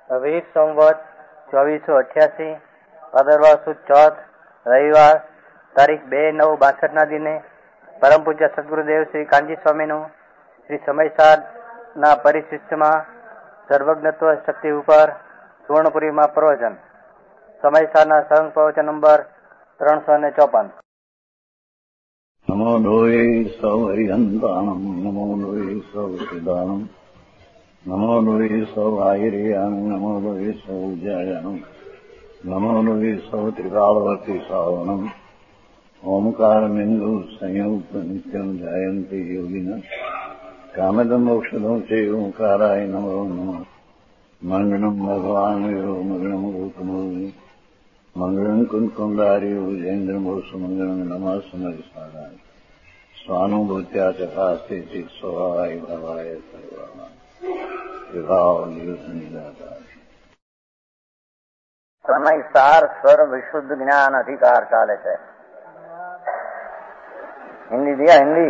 વીર સંવત 2488 ભાદરવા સુદ ચોથ રવિવાર તારીખ 2/9/62 દિને પરમ પૂજ્ય સદગુરુદેવ શ્રી કાનજી સ્વામીનું શ્રી સમયસારના પરિશિષ્ટમાં સર્વજ્ઞત્વ શક્તિ ઉપર સુવર્ણપુરીમાં પ્રવચન. સમયસારના સંઘ પ્રવચન નંબર 354. નમો લોહે સૌ હરિહંતાણમ નમો લોહે સૌ સિદ્ધાણમ નમો લોહે સૌ આયર્યાણમ નમો લોહે સૌ જયાણમ નમો લોહે સૌ ત્રિકાળવતી સાવણમ ઓમકારમિંદુ સંયુક્ત નિત્યમ જાયંતિ યોગિના કામદમ મોક્ષદમ છે ઓંકારાય નમો નમઃ. મંગળમ ભગવાન વીરો મંગળમ ગૌતમો મંગળમ કુંકુંડાર્યો જૈન્દ્રમો સુમંગળમ નમઃ સમરિસારાય સ્વાનુભૂત્યા ચકાસ્તે સ્વભાવાય ભવાય સર્વા વિભાવ નિદાતા. સમયસાર સર્વ વિશુદ્ધ જ્ઞાન અધિકાર ચાલે છે. हिंदी दिया हिंदी.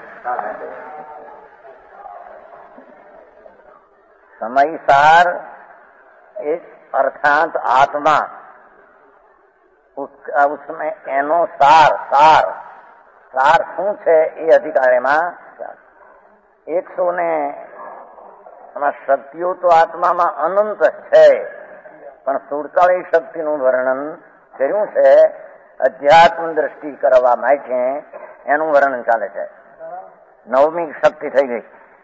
समयसार एक अर्थात आत्मा, उसमें एनो सार सार सार શું છે એ અધિકારીમાં 100 શક્તિઓ તો આત્મામાં અનંત છે, પણ 47 શક્તિનું વર્ણન કર્યું છે. અધ્યાત્મ દ્રષ્ટિ કરવા માટે એનું વર્ણન ચાલે છે. 9મી શક્તિ થઈ ગઈ,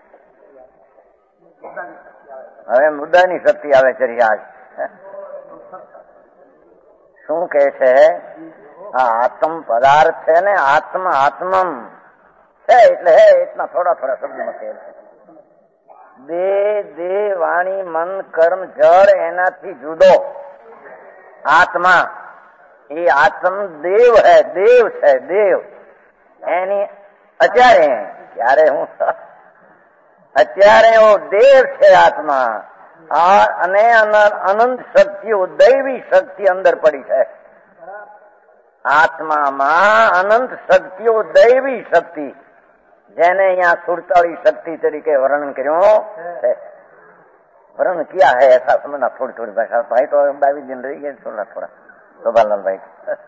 હવે મુદ્દાની શક્તિ આવે છે. રિયાજ શું કે છે? આ આત્મ પદાર્થ છે ને, આત્મ આત્મમ છે એટલે હે એટલા થોડા શબ્દમાં કહે છે. દેહ વાણી મન કર્મ જળ એનાથી જુદો આત્મા. એ આત્મ દેવ હે, દેવ છે દેવ. એની અત્યારે એવો દેવ છે આત્મા. અને અનંત શક્તિઓ દૈવી શક્તિ અંદર પડી છે. આત્મામાં અનંત શક્તિઓ દૈવી શક્તિ, જેને અહીંયા 47 શક્તિ તરીકે વર્ણન કર્યું છે. वर्णन किया है ऐसा समझना. थोड़ी थोड़ी भाषा भाई तो 22 दिन रही है, थोड़ा थोड़ा शोभालाल भाई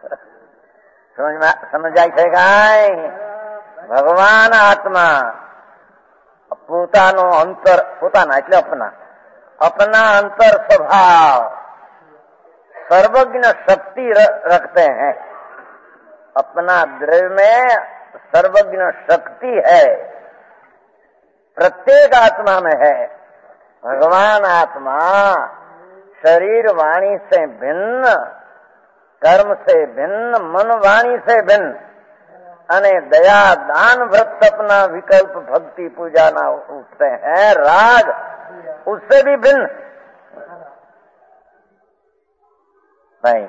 समझ आई છે કાંઈ? ભગવાન આત્મા પોતાનો અંતર, પોતાના એટલે अपना अंतर स्वभाव सर्वज्ञ शक्ति रखते हैं. अपना द्रव्य में सर्वज्ञ शक्ति है, प्रत्येक आत्मा में है. भगवान आत्मा शरीर वाणी से भिन्न, कर्म से भिन्न, मन वाणी से भिन्न, अने दया दान व्रत अपना विकल्प भक्ति पूजा ना उठते हैं. राग उससे भी भिन्न. भाई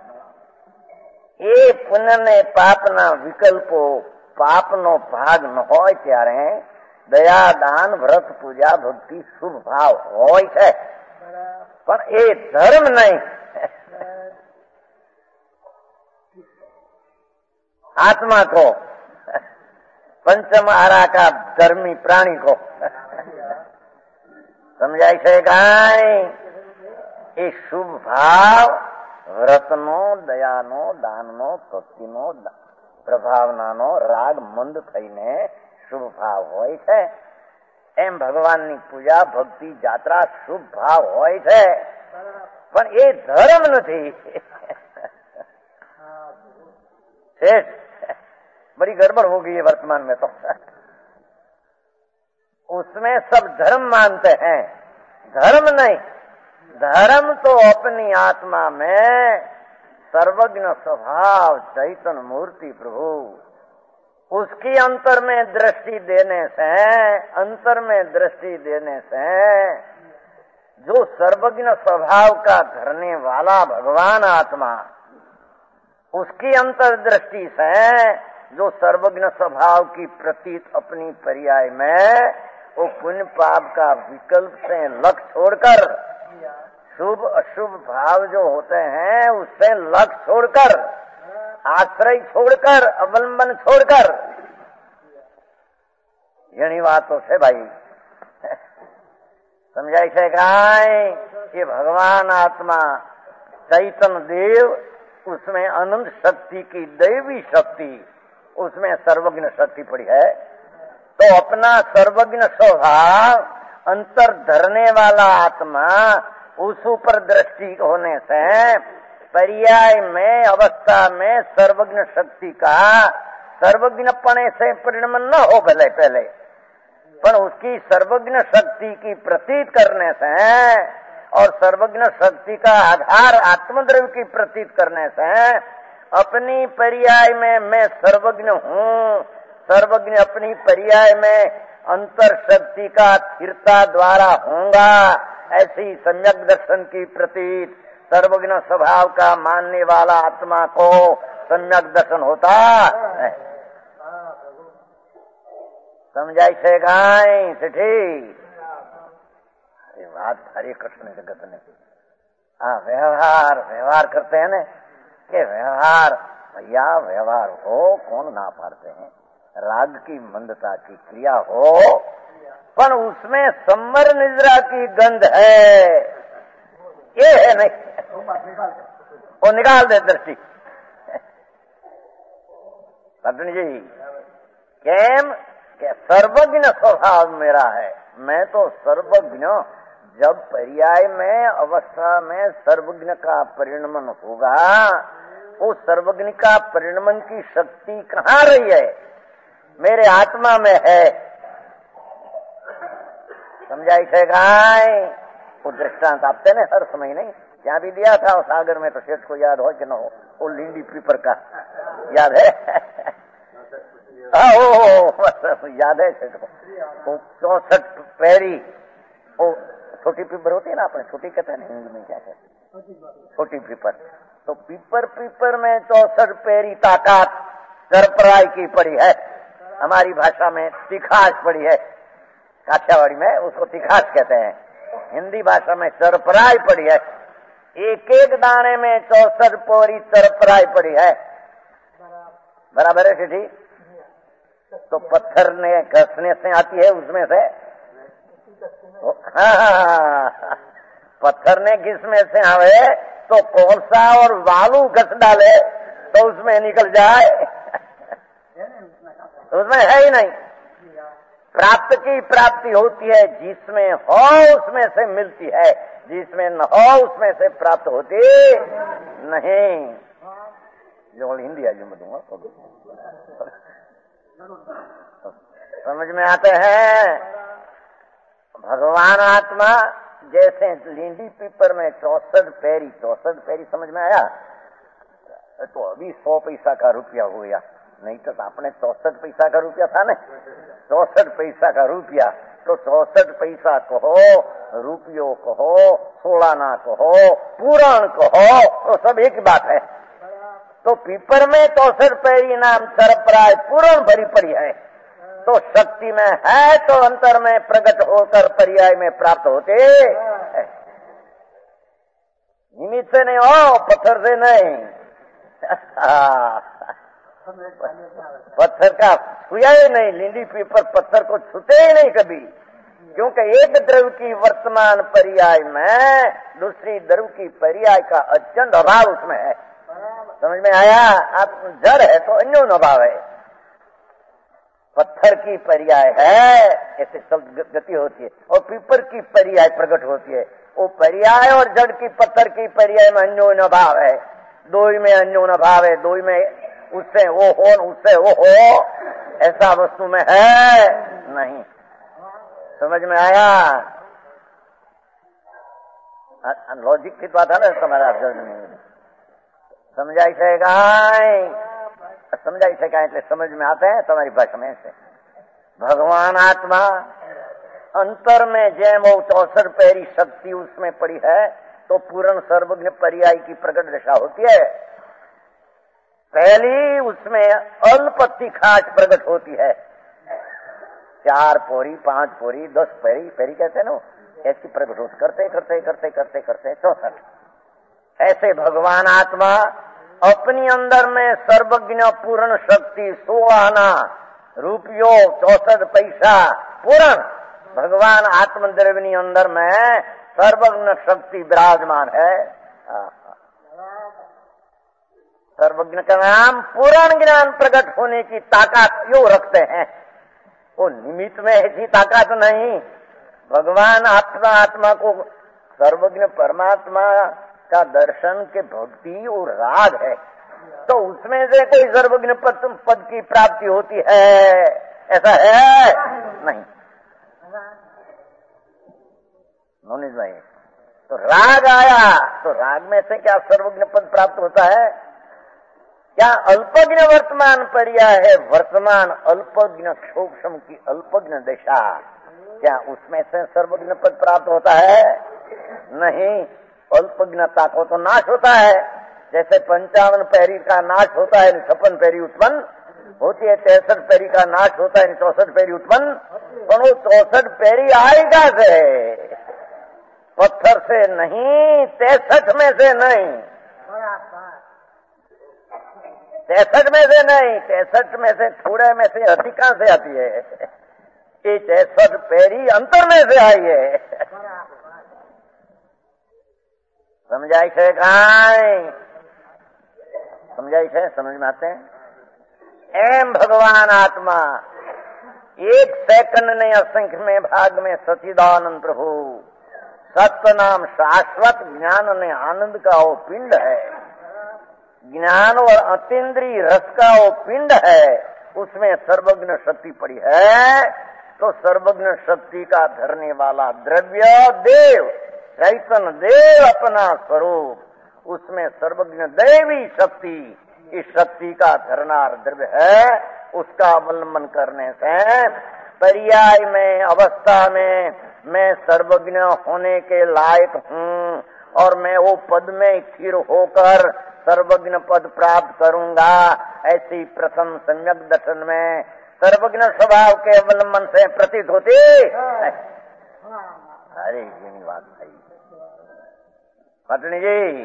એ પુણ્ય ને પાપના વિકલ્પો, પાપનો ભાગ ન હોય ત્યારે દયા દાન વ્રત પૂજા ભક્તિ શુભ ભાવ હોય છે, પણ એ ધર્મ નહીં. आत्मा को पंचम आरा का धर्मी प्राणी को समझाय છે કાંઈ? એ શુભ ભાવ વ્રતનો, દયાનો, દાનનો, ભક્તિનો, પ્રભાવનાનો રાગ મંદ થઈને શુભ ભાવ હોય છે. એમ ભગવાનની પૂજા ભક્તિ જાત્રા શુભ ભાવ હોય છે, પણ એ ધર્મ નથી. बड़ी गड़बड़ हो गई है वर्तमान में. तो उसमें सब धर्म मानते हैं, धर्म नहीं. धर्म तो अपनी आत्मा में सर्वज्ञ स्वभाव चैतन्य मूर्ति प्रभु, उसकी अंतर में दृष्टि देने से जो सर्वज्ञ स्वभाव का धरने वाला भगवान आत्मा, उसकी अंतर्दृष्टि से जो सर्वज्ञ स्वभाव की प्रतीत अपनी पर्याय में वो पुण्य पाप का विकल्प से लक्ष्य छोड़कर, शुभ अशुभ भाव जो होते हैं उससे लक्ष्य छोड़कर, आश्रय छोड़कर, अवलंबन छोड़कर, यही बात तो है भाई. સમજાય છે કાંઈ? ये भगवान आत्मा चैतन्य देव, उसमें अनंत शक्ति की दैवी शक्ति, उसमें सर्वज्ञ शक्ति पड़ी है। तो अपना सर्वज्ञ स्वभाव अंतर धरने वाला आत्मा, उस ऊपर दृष्टि होने से पर्याय में अवस्था में सर्वज्ञ शक्ति का सर्वज्ञपणे से परिणमन न हो भले पहले, पर उसकी सर्वज्ञ शक्ति की प्रतीत करने से और सर्वज्ञ शक्ति का आधार आत्मद्रव्य की प्रतीत करने से अपनी पर्याय में मैं सर्वज्ञ हूँ, सर्वज्ञ अपनी पर्याय में अंतर शक्ति का स्थिरता द्वारा होगा, ऐसी सम्यक दर्शन की प्रतीत सर्वज्ञ स्वभाव का मानने वाला आत्मा को सम्यक दर्शन होता है। समझाई से गाय सेठी बात। हरे कृष्ण जगत ने व्यवहार करते हैं ना कि व्यवहार, भैया व्यवहार हो, कौन ना पाते हैं, राग की मंदता की क्रिया हो, पर उसमें संवर निद्रा की गंध है, ये है नहीं, वो निकाल दे दृष्टि। पत्नी जी केम कि सर्वज्ञ स्वभाव मेरा है, मैं तो सर्वज्ञ। जब पर्याय में अवस्था में सर्वज्ञ का परिणमन होगा, उस सर्वज्ञ का परिणमन की शक्ति कहाँ रही है? मेरे आत्मा में है। समझाई थे गाय? वो दृष्टांत आपते ने हर समय नहीं, क्या भी दिया था सागर में, तो सेठ को याद हो कि न हो, वो लिंडी पीपर का याद है? याद है सेठ को। 64 पैरी, वो छोटी पीपर होती है ना, अपने छोटी कहते हैं ना हिंदी में, क्या कहते हैं, छोटी पीपर। तो पीपर में 64 पैरी ताकत सरपराई की पड़ी है, हमारी भाषा में तिखास पड़ी है, काठियावाड़ी में उसको तिखास कहते हैं, हिंदी भाषा में सरपराई पड़ी है। एक एक दाने में 64 पोरी सरपराई पड़ी है, बराबर है सीधी? तो पत्थर ने घसने से आती है उसमें से, हाँ, पत्थर ने घिसने से आवे तो कौन सा और बालू घस डाले तो उसमें निकल जाए, उसमें है ही नहीं। प्राप्त की प्राप्ति होती है, जिसमें हो उसमें से मिलती है, जिसमें न हो उसमें से प्राप्त होती नहीं। जो हिंदी आज मैं दूंगा समझ में आते हैं। भगवान आत्मा जैसे लींडी पीपर में 64 पैरी समझ में आया? तो अभी 100 पैसा का रुपया हो गया, नहीं तो आपने 64 पैसा का रुपया था ना, 64 पैसा का रुपया, तो 64 पैसा कहो, रुपयों कहो, सोलाना कहो, पुराण कहो, तो सब एक बात है। तो पीपर में 64 पैरी नाम सरपराय पुराण भरी पड़ी है, तो शक्ति में है तो अंतर में प्रकट होकर पर्याय में प्राप्त होते, निमित्त से नहीं हो, पत्थर से नहीं। पत्थर का छुआ ही नहीं, लिंडी पीपर पत्थर को छूते ही नहीं कभी, क्योंकि एक द्रव्य की वर्तमान पर्याय में दूसरी द्रव्य की पर्याय का अत्यंत अभाव उसमें है। समझ में आया? आप जड़ है तो अन्योन अभाव है, पत्थर की पर्याय है, ऐसे सब गति होती है, और पीपर की पर्याय प्रकट होती है। वो पर्याय और जड़ की पत्थर की पर्याय में अन्योन अभाव है, दो में अन्योन अभाव है, दो में उससे वो हो उससे वो हो, ऐसा वस्तु में है नहीं। समझ में आया? लॉजिक की बात है ना तुम्हारा, समझाई सकेगा? समझाई सका એટલે समझ में आते हैं तुम्हारी भाषा में से। भगवान आत्मा अंतर में जैम वो 64 पैरी शक्ति उसमें पड़ी है, तो पूर्ण सर्वज्ञ पर्याय की प्रकट दशा होती है। पहली उसमें अल्प तिखाट प्रकट होती है, 4 पोरी 5 पोरी 10 पैरी कहते हैं ना, ऐसी प्रकट होती करते करते करते करते करते 64। ऐसे भगवान आत्मा अपनी अंदर में सर्वज्ञ पूर्ण शक्ति 16 आना रुपयो 64 पैसा पूर्ण भगवान आत्मद्रव्यनी अंदर में सर्वज्ञ शक्ति विराजमान है। सर्वज्ञ का नाम पूर्ण ज्ञान प्रकट होने की ताकत यो रखते हैं। वो निमित्त में ऐसी ताकत नहीं। भगवान आत्मा को सर्वज्ञ परमात्मा का दर्शन के भक्ति और राग है, तो उसमें से कोई सर्वज्ञ पद की प्राप्ति होती है, ऐसा है नहीं। नोनिज भाई, तो राग आया तो राग में से क्या सर्वज्ञ पद प्राप्त होता है? क्या अल्पज्ञ वर्तमान पर्याय है? वर्तमान अल्पज्ञ क्षोभम की अल्पज्ञ दशा, क्या उसमें से सर्वज्ञ पद प्राप्त होता है? नहीं। अल्पज्ञता को तो नाश होता है, जैसे 55 पैरी का नाश होता है, 56 पैरी उत्पन्न होती है, 63 पैरी का नाश होता है, 64 पैरी उत्पन्न। और वो 64 पैरी आएगा से पत्थर से नहीं, 63 में से नहीं, 63 में से नहीं, 63 में से थोड़े में से अधिकांश से आती है। ये 63 पैरी अंतर में से आई है। समझाई है काय? समझाई है? समझ में आते हैं? एम भगवान आत्मा एक सेकंड ने असंख्य में भाग में सचिदानंद प्रभु सत्य नाम शाश्वत ज्ञान ने आनंद का वो पिंड है, ज्ञान और अतीन्द्रिय रस का वो पिंड है, उसमें सर्वज्ञ शक्ति पड़ी है। तो सर्वज्ञ शक्ति का धरने वाला द्रव्य देव, चैतन्य देव अपना स्वरूप, उसमें सर्वज्ञ दैवी शक्ति, इस शक्ति का धरनार द्रव्य है। उसका अवलंबन करने से पर्याय में अवस्था में मैं सर्वज्ञ होने के लायक हूँ और मैं वो पद में स्थिर होकर सर्वज्ञ पद प्राप्त करूंगा। ऐसी प्रथम सम्यक दर्शन में सर्वज्ञ स्वभाव के अवलंबन से प्रतीत होती। अरे ये बात भाई पत्नी जी,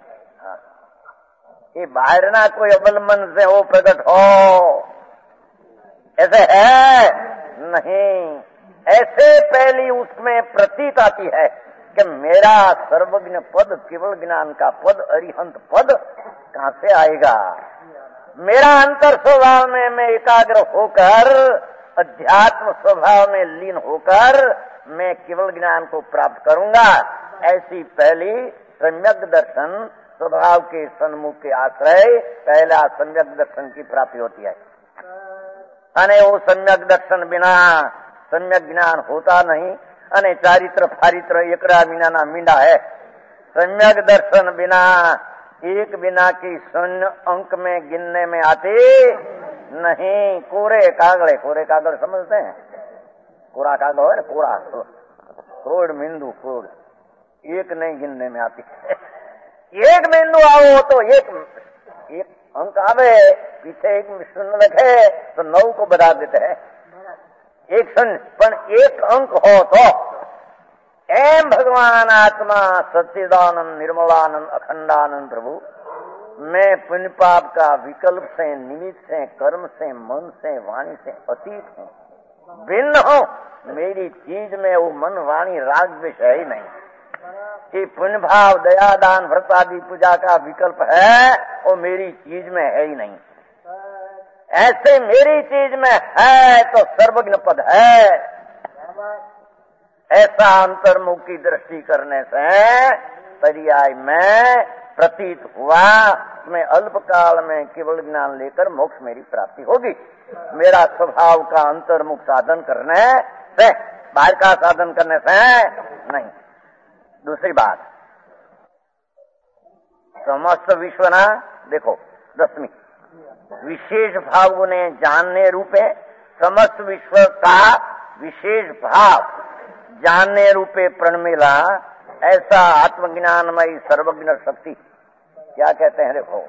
ये बाहर ना कोई अवलंबन से वो प्रकट हो, ऐसे है नहीं। ऐसे पहली उसमें प्रतीत आती है कि मेरा सर्वज्ञ पद, केवल ज्ञान का पद, अरिहंत पद कहां से आएगा? मेरा अंतर स्वभाव में मैं एकाग्र होकर, अध्यात्म स्वभाव में लीन होकर मैं केवल ज्ञान को प्राप्त करूंगा। ऐसी पहली सम्यक दर्शन स्वभाव के सन्मुख के आश्रय पहला सम्यक दर्शन की प्राप्ति होती है। अने वो सम्यक दर्शन बिना सम्यक ज्ञान होता नहीं। अने चारित्र फारित्र एकरा बिना ना मींडा है। सम्यक दर्शन बिना एक बिना की शून्य अंक में गिनने में आती नहीं। कोरे कागड़ समझते हैं? कोरा कागड़ है ना, कोरा करोड़ बिंदु करोड़, एक नहीं गिनने में आती। एक बिंदु आओ तो एक अंक आवे, पीछे एक शून्य रखे तो 9 को बता देते हैं। एक शून्य पर एक अंक हो तो एम भगवान आत्मा सच्चिदानंद निर्मलानंद अखंडानंद प्रभु, मैं पुण्य पाप का विकल्प से, निमित्त से, कर्म से, मन से, वाणी से अतीत हूँ, भिन्न हूँ। मेरी चीज में वो मन, वाणी, राग विषय ही नहीं। कि पुण्य भाव, दया, दान, व्रत आदि पूजा का विकल्प है, वो मेरी चीज में है ही नहीं। ऐसे मेरी चीज में है तो सर्वज्ञ पद है। ऐसा अंतर्मुख की दृष्टि करने से पर्याय में प्रतीत हुआ मैं अल्पकाल में केवल ज्ञान लेकर मोक्ष मेरी प्राप्ति होगी। मेरा स्वभाव का अंतर्मुख साधन करने से, बाहर का साधन करने से नहीं। दूसरी बात, समस्त विश्व ना देखो 10वीं विशेष भाव ने जानने रूपे, समस्त विश्व का विशेष भाव जानने रूपे प्रणमिला ऐसा आत्मज्ञानमयी सर्वज्ञ शक्ति क्या कहते हैं? देखो,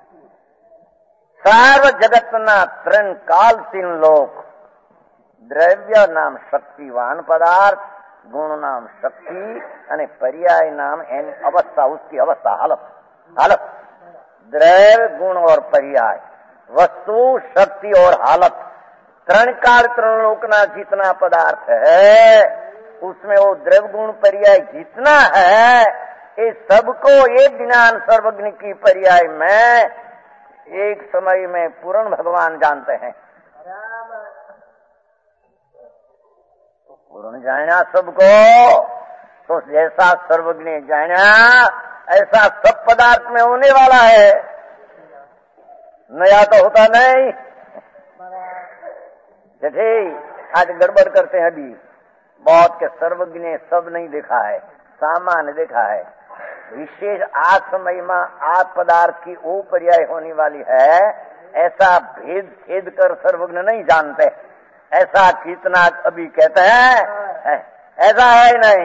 सर्व जगत ना त्रण काल 3 लोक, द्रव्य नाम शक्तिवान पदार्थ, गुण नाम शक्ति અને पर्याय नाम एनी अवस्था, उसकी अवस्था, हालत। द्रव्य, गुण और पर्याय, वस्तु, शक्ति और हालत, 3 काल 3 लोक ना जितना पदार्थ है उसमें वो द्रव्य गुण पर्याय जितना है, ये सबको एक ज्ञान सर्वज्ञ की पर्याय में एक समय में पूर्ण भगवान जानते हैं। पूर्ण जाना सबको, तो जैसा सर्वज्ञ जाना ऐसा सब पदार्थ में होने वाला है, नया तो होता नहीं। जैसे आज गड़बड़ करते हैं, अभी बहुत के सर्वज्ञ ने सब नहीं देखा है, सामान्य देखा है। विशेष आज समय में आज पदार्थ की वो पर्याय होने वाली है, ऐसा भेद भेद कर सर्वज्ञ नहीं जानते। ऐसा कितना अभी कहते हैं, ऐसा है नहीं,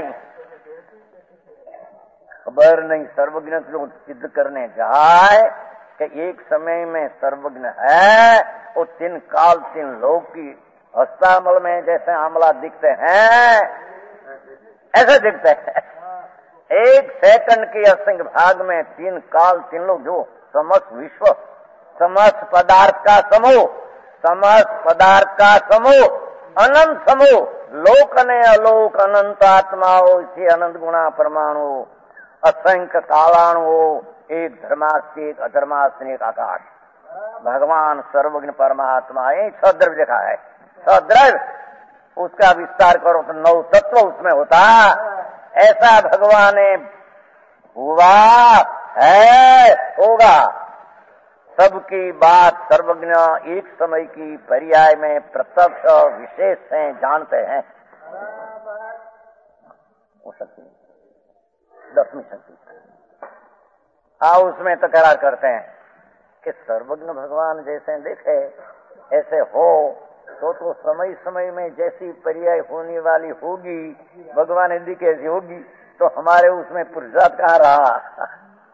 खबर नहीं। सर्वज्ञ जो सिद्ध करने जाए कि एक समय में सर्वज्ञ है, वो 3 काल 3 लोक की हस्तामल में जैसे आमला दिखते हैं ऐसे दिखते हैं। 1 सेकंड के असंख्य भाग में 3 काल 3 लोक, जो समस्त विश्व, समस्त पदार्थ का समूह, समस्त पदार्थ का समूह, अनंत समूह, लोक ने अलोक अनंत आत्माओं से अनंत गुणा परमाणु, असंख्य कालाणु, एक धर्मास्त्र एक अधर्मास्त्र एक आकाश। भगवान सर्वज्ञ परमात्मा ये सद्रव्य देखा है। सद्रव्य उसका विस्तार करो तो 9 तत्व उसमें होता। ऐसा भगवान ने हुआ है, होगा। सबकी बात सर्वज्ञ एक समय की पर्याय में प्रत्यक्ष विशेष से जानते हैं। वो शक्ति 10वीं शक्ति उसमें तकरार करते हैं कि सर्वज्ञ भगवान जैसे देखे ऐसे हो तो समय समय में जैसी पर्याय होने वाली होगी, भगवान यदि कैसी होगी, तो हमारे उसमें पुरुषार्थ कहाँ रहा।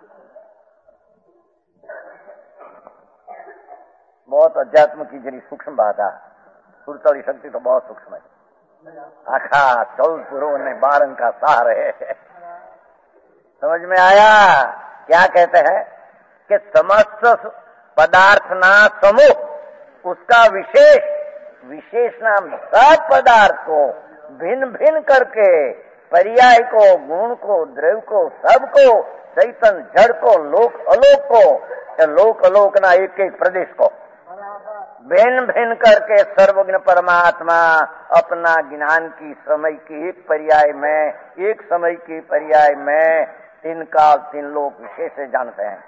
बहुत अध्यात्म की जरी सूक्ष्म बात है। सुरतली शक्ति तो बहुत सूक्ष्म है। आखा 14 पुरों ने 12 का सार है। समझ में आया? क्या कहते हैं कि समस्त पदार्थ ना समूह, उसका विशेष नाम सब पदार्थ को भिन्न भिन्न करके पर्याय को, गुण को, द्रव्य को, सबको, चैतन्य जड़ को, लोक अलोक को, लोक अलोक ना एक एक प्रदेश को भिन्न भिन्न करके सर्वज्ञ परमात्मा अपना ज्ञान की समय की एक पर्याय में, एक समय की पर्याय में 3 काल 3 लोक विशेष से जानते हैं।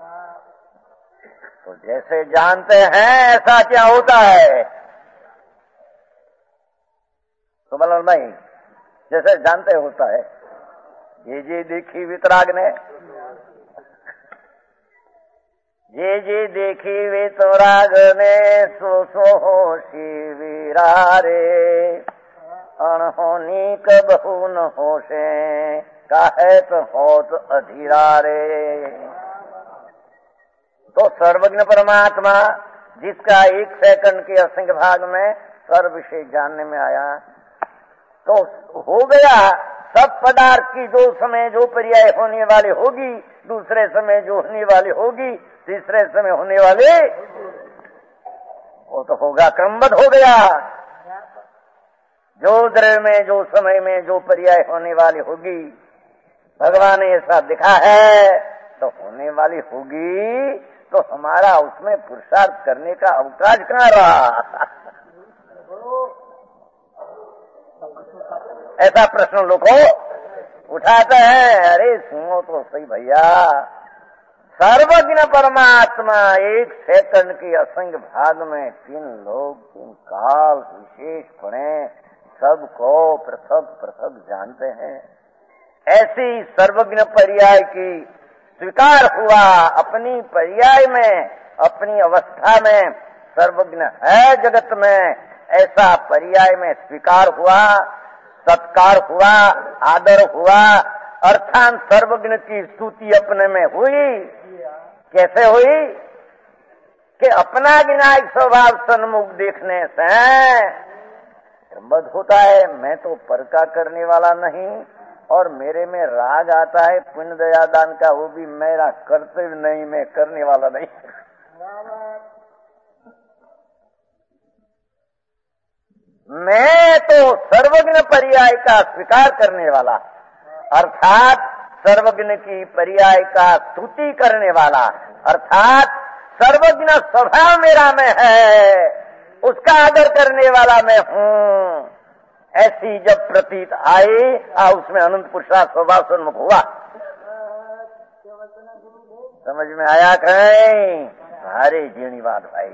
तो जैसे जानते हैं ऐसा क्या होता है? तो बोलो भाई, जैसे जानते होता है। ये देखी वितराग ने, ये देखी वितराग ने, सो होशी वीरारे, अणहोनी कबहू न होशे, काहे तो होत अधीरारे। तो सर्वज्ञ परमात्मा जिसका 1 सेकंड के असंख्य भाग में सर्व विषय जानने में आया, तो हो गया। सब पदार्थ की जो समय जो पर्याय होने वाली होगी, दूसरे समय जो होने वाली होगी, तीसरे समय होने वाले, वो तो होगा, क्रमबद्ध हो गया। जो द्रव्य में, जो समय में जो पर्याय होने वाली होगी, भगवान ने ऐसा दिखा है, तो होने वाली होगी। तो हमारा उसमें पुरुषार्थ करने का अवकाश कहाँ रहा? ऐसा प्रश्न लोग उठाते हैं। अरे सुनो तो सही भैया, सर्वज्ञ परमात्मा 1 सेकंड के असंख्य भाग में 3 लोग 3 काल विशेष पड़े सबको पृथक पृथक जानते हैं। ऐसी सर्वज्ञ पर्याय की स्वीकार हुआ। अपनी पर्याय में, अपनी अवस्था में सर्वज्ञ है जगत में, ऐसा पर्याय में स्वीकार हुआ, सत्कार हुआ, आदर हुआ। अर्थात सर्वज्ञ की स्तुति अपने में हुई। कैसे हुई? कि अपना विनायक स्वभाव सन्मुख देखने से मद होता है। मैं तो पर का करने वाला नहीं, और मेरे में राग आता है पुण्य दया दान का, वो भी मेरा कर्तव्य नहीं, मैं करने वाला नहीं। मैं तो सर्वज्ञ पर्याय का स्वीकार करने वाला, अर्थात सर्वज्ञ की पर्याय का स्तुति करने वाला, अर्थात सर्वज्ञ स्वभाव मेरा में है, उसका आदर करने वाला मैं हूँ। ऐसी जब प्रतीत आई उसमें अनंत पुरुषार्थ स्वभाव सन्मुख हुआ। समझ में आया कहीं? अरे जीणीवाद भाई,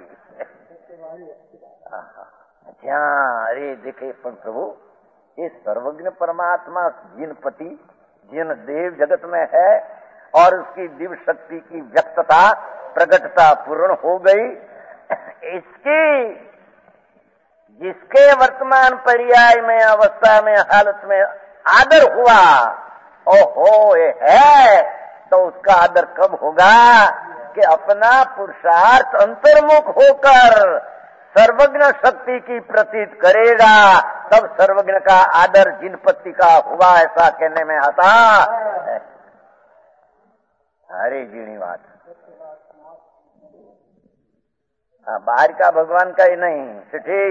अरे देखे पण प्रभु, ये सर्वज्ञ परमात्मा जिन पति जिन देव जगत में है और उसकी दिव्य शक्ति की व्यक्तता प्रगटता पूर्ण हो गई, इसकी जिसके वर्तमान पर्याय में अवस्था में हालत में आदर हुआ, ओहो ये है, तो उसका आदर कब होगा कि अपना पुरुषार्थ अंतर्मुख होकर सर्वज्ञ शक्ति की प्रतीत करेगा, तब सर्वज्ञ का आदर जिन पति का हुआ, ऐसा कहने में आता। अरे जीणीवाद, बाहर का भगवान का ही नहीं चिट्ठी,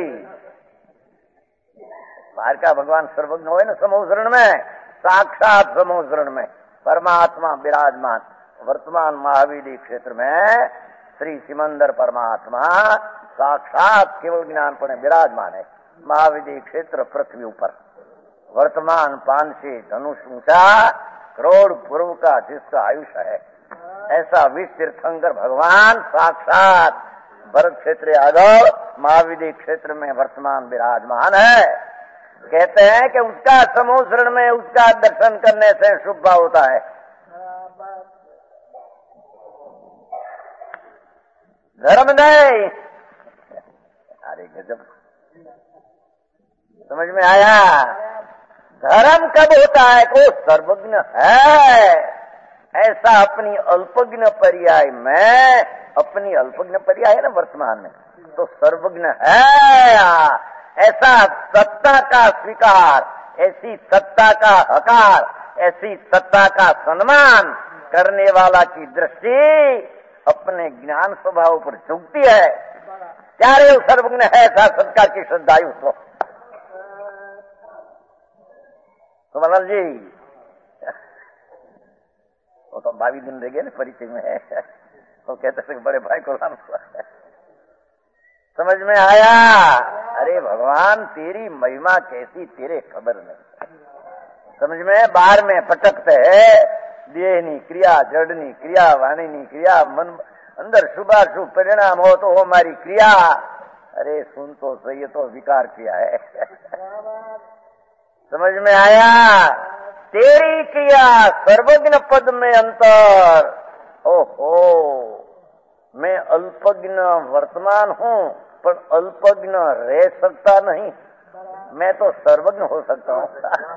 बाहर का भगवान सर्वज्ञ हो ना समोसरण में, साक्षात समोसरण में परमात्मा विराजमान। वर्तमान महावीर क्षेत्र में श्री सिमंदर परमात्मा साक्षात केवल ज्ञान पर विराजमान है। महावीर क्षेत्र पृथ्वी ऊपर, वर्तमान 500 धनुष ऊंचा, करोड़ पूर्व का जिसका आयुष्य है, ऐसा विश्व तीर्थंकर भगवान साक्षात भरत क्षेत्र यादव महावीर क्षेत्र में वर्तमान विराजमान है। कहते हैं कि उसका समोसरण में उसका दर्शन करने से शुभ होता है। धर्म नहीं, अरे गजब, समझ में आया? धर्म कब होता है को सर्वज्ञ है, ऐसा अपनी अल्पज्ञ पर्याय में, अपनी अल्पज्ञ पर्याय है ना वर्तमान में, तो सर्वज्ञ है, ऐसा सत्ता का स्वीकार, ऐसी सत्ता का हकार, ऐसी सत्ता का सम्मान करने वाला की दृष्टि अपने ज्ञान स्वभाव पर झुकती है। क्या रे सर्वज्ञ है, ऐसा सत्कार की श्रद्धायु तो मनल जी, वो तो 22 दिन रह गए ना परिचय में है, तो कहते थे बड़े भाई को लाना हुआ। समझ में आया? अरे भगवान तेरी महिमा कैसी तेरे खबर नहीं। समझ में? बाहर में पटकते है, देहनी क्रिया, जड़नी क्रिया, वाणीनी क्रिया, मन अंदर शुभाशुभ परिणाम हो तो हमारी क्रिया। अरे सुन तो सही, ये तो विकार किया है। समझ में आया? तेरी क्रिया सर्वज्ञ पद में अंतर। ओहो, मैं अल्पज्ञ वर्तमान हूँ पर अल्पज्ञ रह सकता नहीं, मैं तो सर्वज्ञ हो सकता हूँ।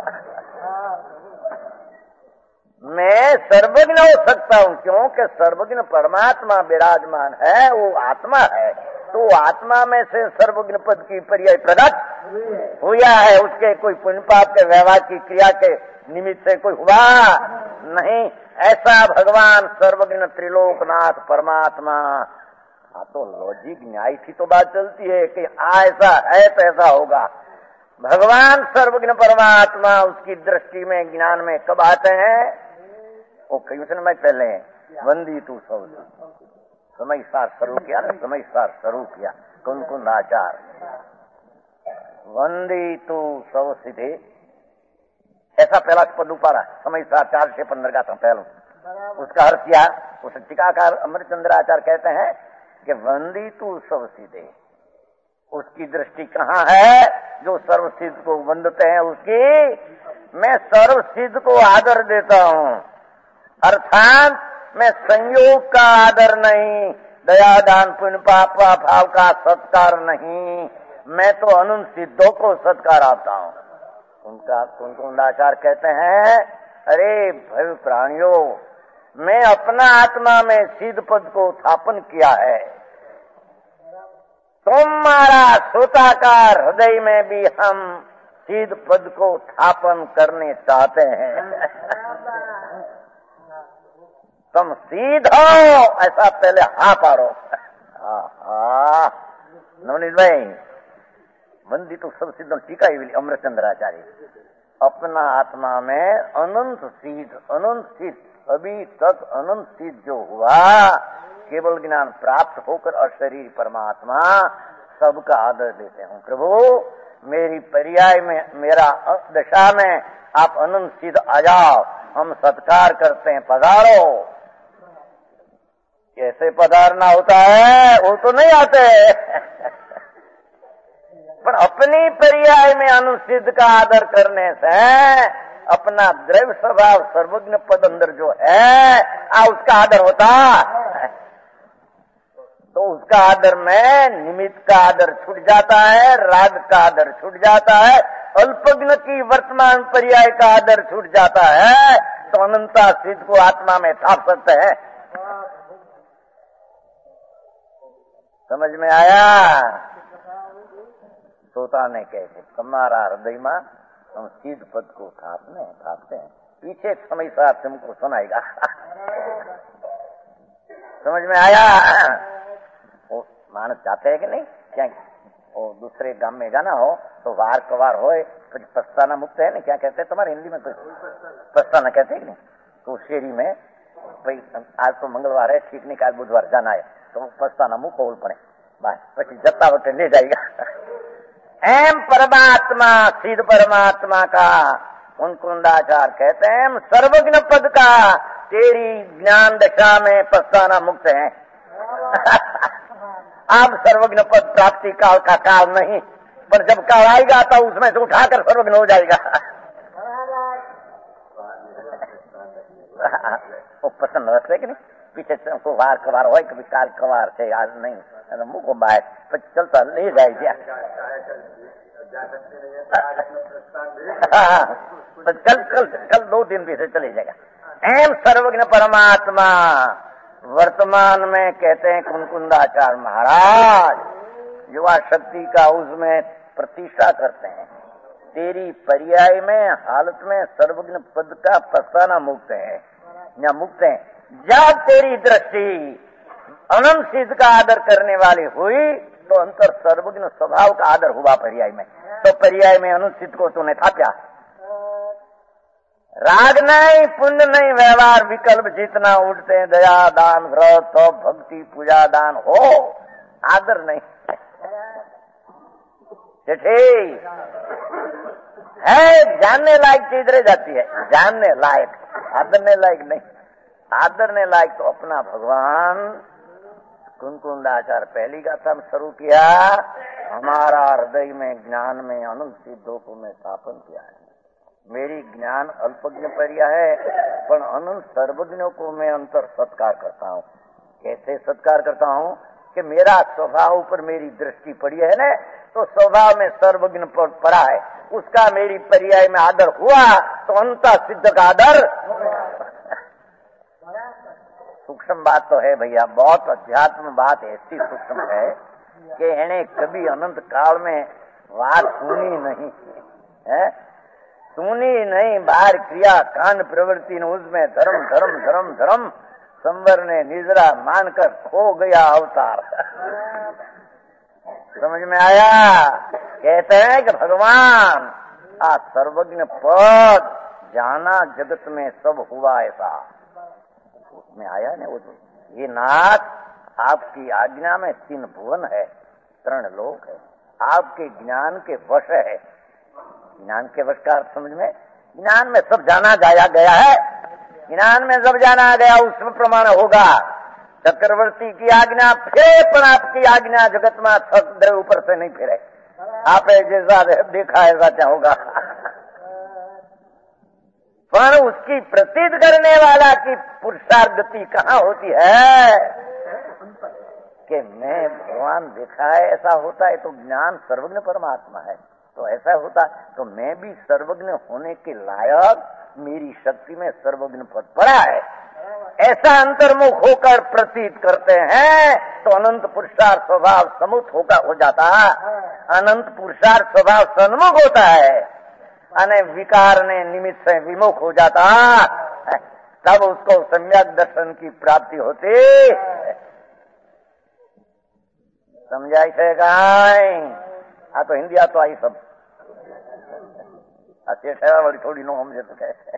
मैं सर्वज्ञ हो सकता हूँ, क्योंकि सर्वज्ञ परमात्मा विराजमान है, वो आत्मा है, तो आत्मा में से सर्वज्ञ पद की पर्याय प्रकट हुआ है। उसके कोई पुण्य पाप के व्यवहार की क्रिया के निमित्त से कोई हुआ नहीं। ऐसा भगवान सर्वज्ञ त्रिलोकनाथ परमात्मा। तो लॉजिक न्याय की तो बात चलती है कि ऐसा है तो ऐसा होगा। भगवान सर्वज्ञ परमात्मा उसकी दृष्टि में ज्ञान में कब आते हैं? वो कई समय पहले वंदी तू सब समय सार स्वरूप किया ना, समय सार स्वरूप किया कुन कुन आचार वंदी तू सब सीधे, ऐसा पहला पद उपाड़ा समय सार 4 से 15 का था पहले। उसका अर्थ किया, उस टीकाकार अमरचंद्र आचार्य कहते हैं कि वंदी तू सब सीधे, उसकी दृष्टि कहाँ है? जो सर्वसिद्ध को वंदते हैं उसकी मैं सर्वसिद्ध को आदर देता हूँ, अर्थात मैं संयोग का आदर नहीं, दया दान पुण्य पाप भाव का सत्कार नहीं, मैं तो अनंत सिद्धों को सत्कार आता हूँ। उनका कुंकुंडाचार्य कहते हैं, अरे भय प्राणियों, मैं अपना आत्मा में सिद्ध पद को स्थापन किया है, तुम्हारा श्रोताकार हृदय में भी हम सिद्ध पद को स्थापन करने चाहते हैं। तुम सीधो ऐसा पहले हाँ पारो। नवनीत भाई, वंदित सब सिद्ध टीका अमृतचंद्राचार्य। अपना आत्मा में अनंत सिद्ध अभी तक अनंत सिद्ध जो हुआ, केवल ज्ञान प्राप्त होकर अशरीर परमात्मा सबका आदर देते हूँ। प्रभु मेरी पर्याय में, मेरा दशा में आप अनंत सिद्ध आ जाओ, हम सत्कार करते हैं, पधारो। कैसे पधारना होता है वो तो नहीं आते पर अपनी पर्याय में अनुसिद्ध का आदर करने से अपना द्रव्य स्वभाव सर्वज्ञ पद अंदर जो है उसका आदर होता। तो उसका आदर में निमित्त का आदर छूट जाता है, राग का आदर छूट जाता है, अल्पज्ञ की वर्तमान पर्याय का आदर छूट जाता है, तो अनंता सिद्ध को आत्मा में थाप सकते हैं। समझ में आया? तोता ने कैसे तुम्हारा हृदय में हम सिद्ध पद को थापते हैं, पीछे समय साथ तुमको सुनाएगा। समझ में आया? वो मानस जाते है कि नहीं? क्या वो दूसरे गांव में जाना हो तो वार कवार हो, पछताना मुक्त है ना, क्या कहते हैं तुम्हारे हिंदी में? कोई पछताना कहते है कि नहीं? तो शेरी में भाई आज तो मंगलवार है, ठीक नहीं, काल बुधवार जाना है, तो पछताना मुक्त बोल पड़े, बस पी जत्ता वक्त ले जाएगा। एम परमात्मा सिद्ध परमात्मा का उनकुंडाचार कहते हैं सर्वज्ञ पद का तेरी ज्ञान दशा में पछताना मुक्त है। अब सर्वज्ञ पद प्राप्ति काल का काल नहीं, पर जब काल आएगा तो उसमें से उठाकर सर्वज्ञ हो जाएगा। वो पसंद रखते कि नहीं? पीछे को वार कवार हो, कभी काल कवार से आज नहीं मुंह को बाहर पर चलता ले जाएगा। कल 2 दिन भी से चले जाएगा। एम सर्वज्ञ परमात्मा वर्तमान में कहते हैं कुंकुंदाचार्य महाराज, युवा शक्ति का उसमें प्रतिष्ठा करते हैं। तेरी पर्याय में हालत में सर्वज्ञ पद का पछताना मुक्त है या मुक्त है। जब तेरी दृष्टि अनंत सिद्ध का आदर करने वाली हुई तो अंतर सर्वज्ञ स्वभाव का आदर हुआ पर्याय में, तो पर्याय में अनंत सिद्ध को तूने थाप्या। राग नहीं, पुण्य नहीं, व्यवहार विकल्प जितना उठते हैं, दया दान व्रत भक्ति पूजा दान हो, आदर नहीं ठीक है। जानने लायक चीज रह जाती है, जानने लायक, आदरने लायक नहीं। आदरने लायक तो अपना भगवान कुंकुंदाचार्य पहली गाथा में शुरू किया, हमारा हृदय में ज्ञान में अनंत सिद्धों को मैं स्थापन किया है। मेरी ज्ञान अल्पज्ञ पर्या है, पर अनंत सर्वज्ञों को मैं अंतर सत्कार करता हूँ। कैसे सत्कार करता हूँ कि मेरा स्वभाव पर मेरी दृष्टि पड़ी है ना, तो स्वभाव में सर्वज्ञ पड़ा है, उसका मेरी पर्याय में आदर हुआ तो अंतर सिद्ध का आदर। सूक्ष्म बात तो है भैया, बहुत अध्यात्म बात ऐसी सूक्ष्म है कि इन्हें कभी अनंत काल में बात सुनी नहीं है, सुनी नहीं। बाहर क्रिया कांड प्रवृत्ति ने उसमें धर्म धर्म धर्म धर्म संवर ने निजरा मानकर खो गया अवतार। समझ में आया? कहते हैं कि भगवान सर्वज्ञ पद जाना जगत में सब हुआ ऐसा, उसमें आया ना वो। ये नाथ आपकी आज्ञा में 3 भुवन है, 3 लोक है, आपके ज्ञान के वश है। ज्ञान के वश का समझ में, ज्ञान में सब जाना जाया गया है, ज्ञान में सब जाना गया उसमें प्रमाण होगा। चक्रवर्ती की आज्ञा फिर, पर आपकी आज्ञा जगत में द्रव्य ऊपर से नहीं फिरे। आप जैसा देखा ऐसा क्या होगा? पर उसकी प्रतीत करने वाला की पुरुषार्थ गति कहाँ होती है कि मैं भगवान देखा है, ऐसा होता है तो ज्ञान सर्वज्ञ परमात्मा है, तो ऐसा होता तो मैं भी सर्वज्ञ होने के लायक मेरी शक्ति में सर्वज्ञ पद पड़ा है, ऐसा अंतर्मुख होकर प्रतीत करते हैं तो अनंत पुरुषार्थ स्वभाव समुख होकर हो जाता है। अनंत पुरुषार्थ स्वभाव सन्मुख होता है, अने विकार ने निमित्त से विमुख हो जाता, तब उसको सम्यक दर्शन की प्राप्ति होती। समझाई थे गाय? आ तो हिंदी आ तो आई सब ठहरा वाली थोड़ी नो हमसे तो कैसे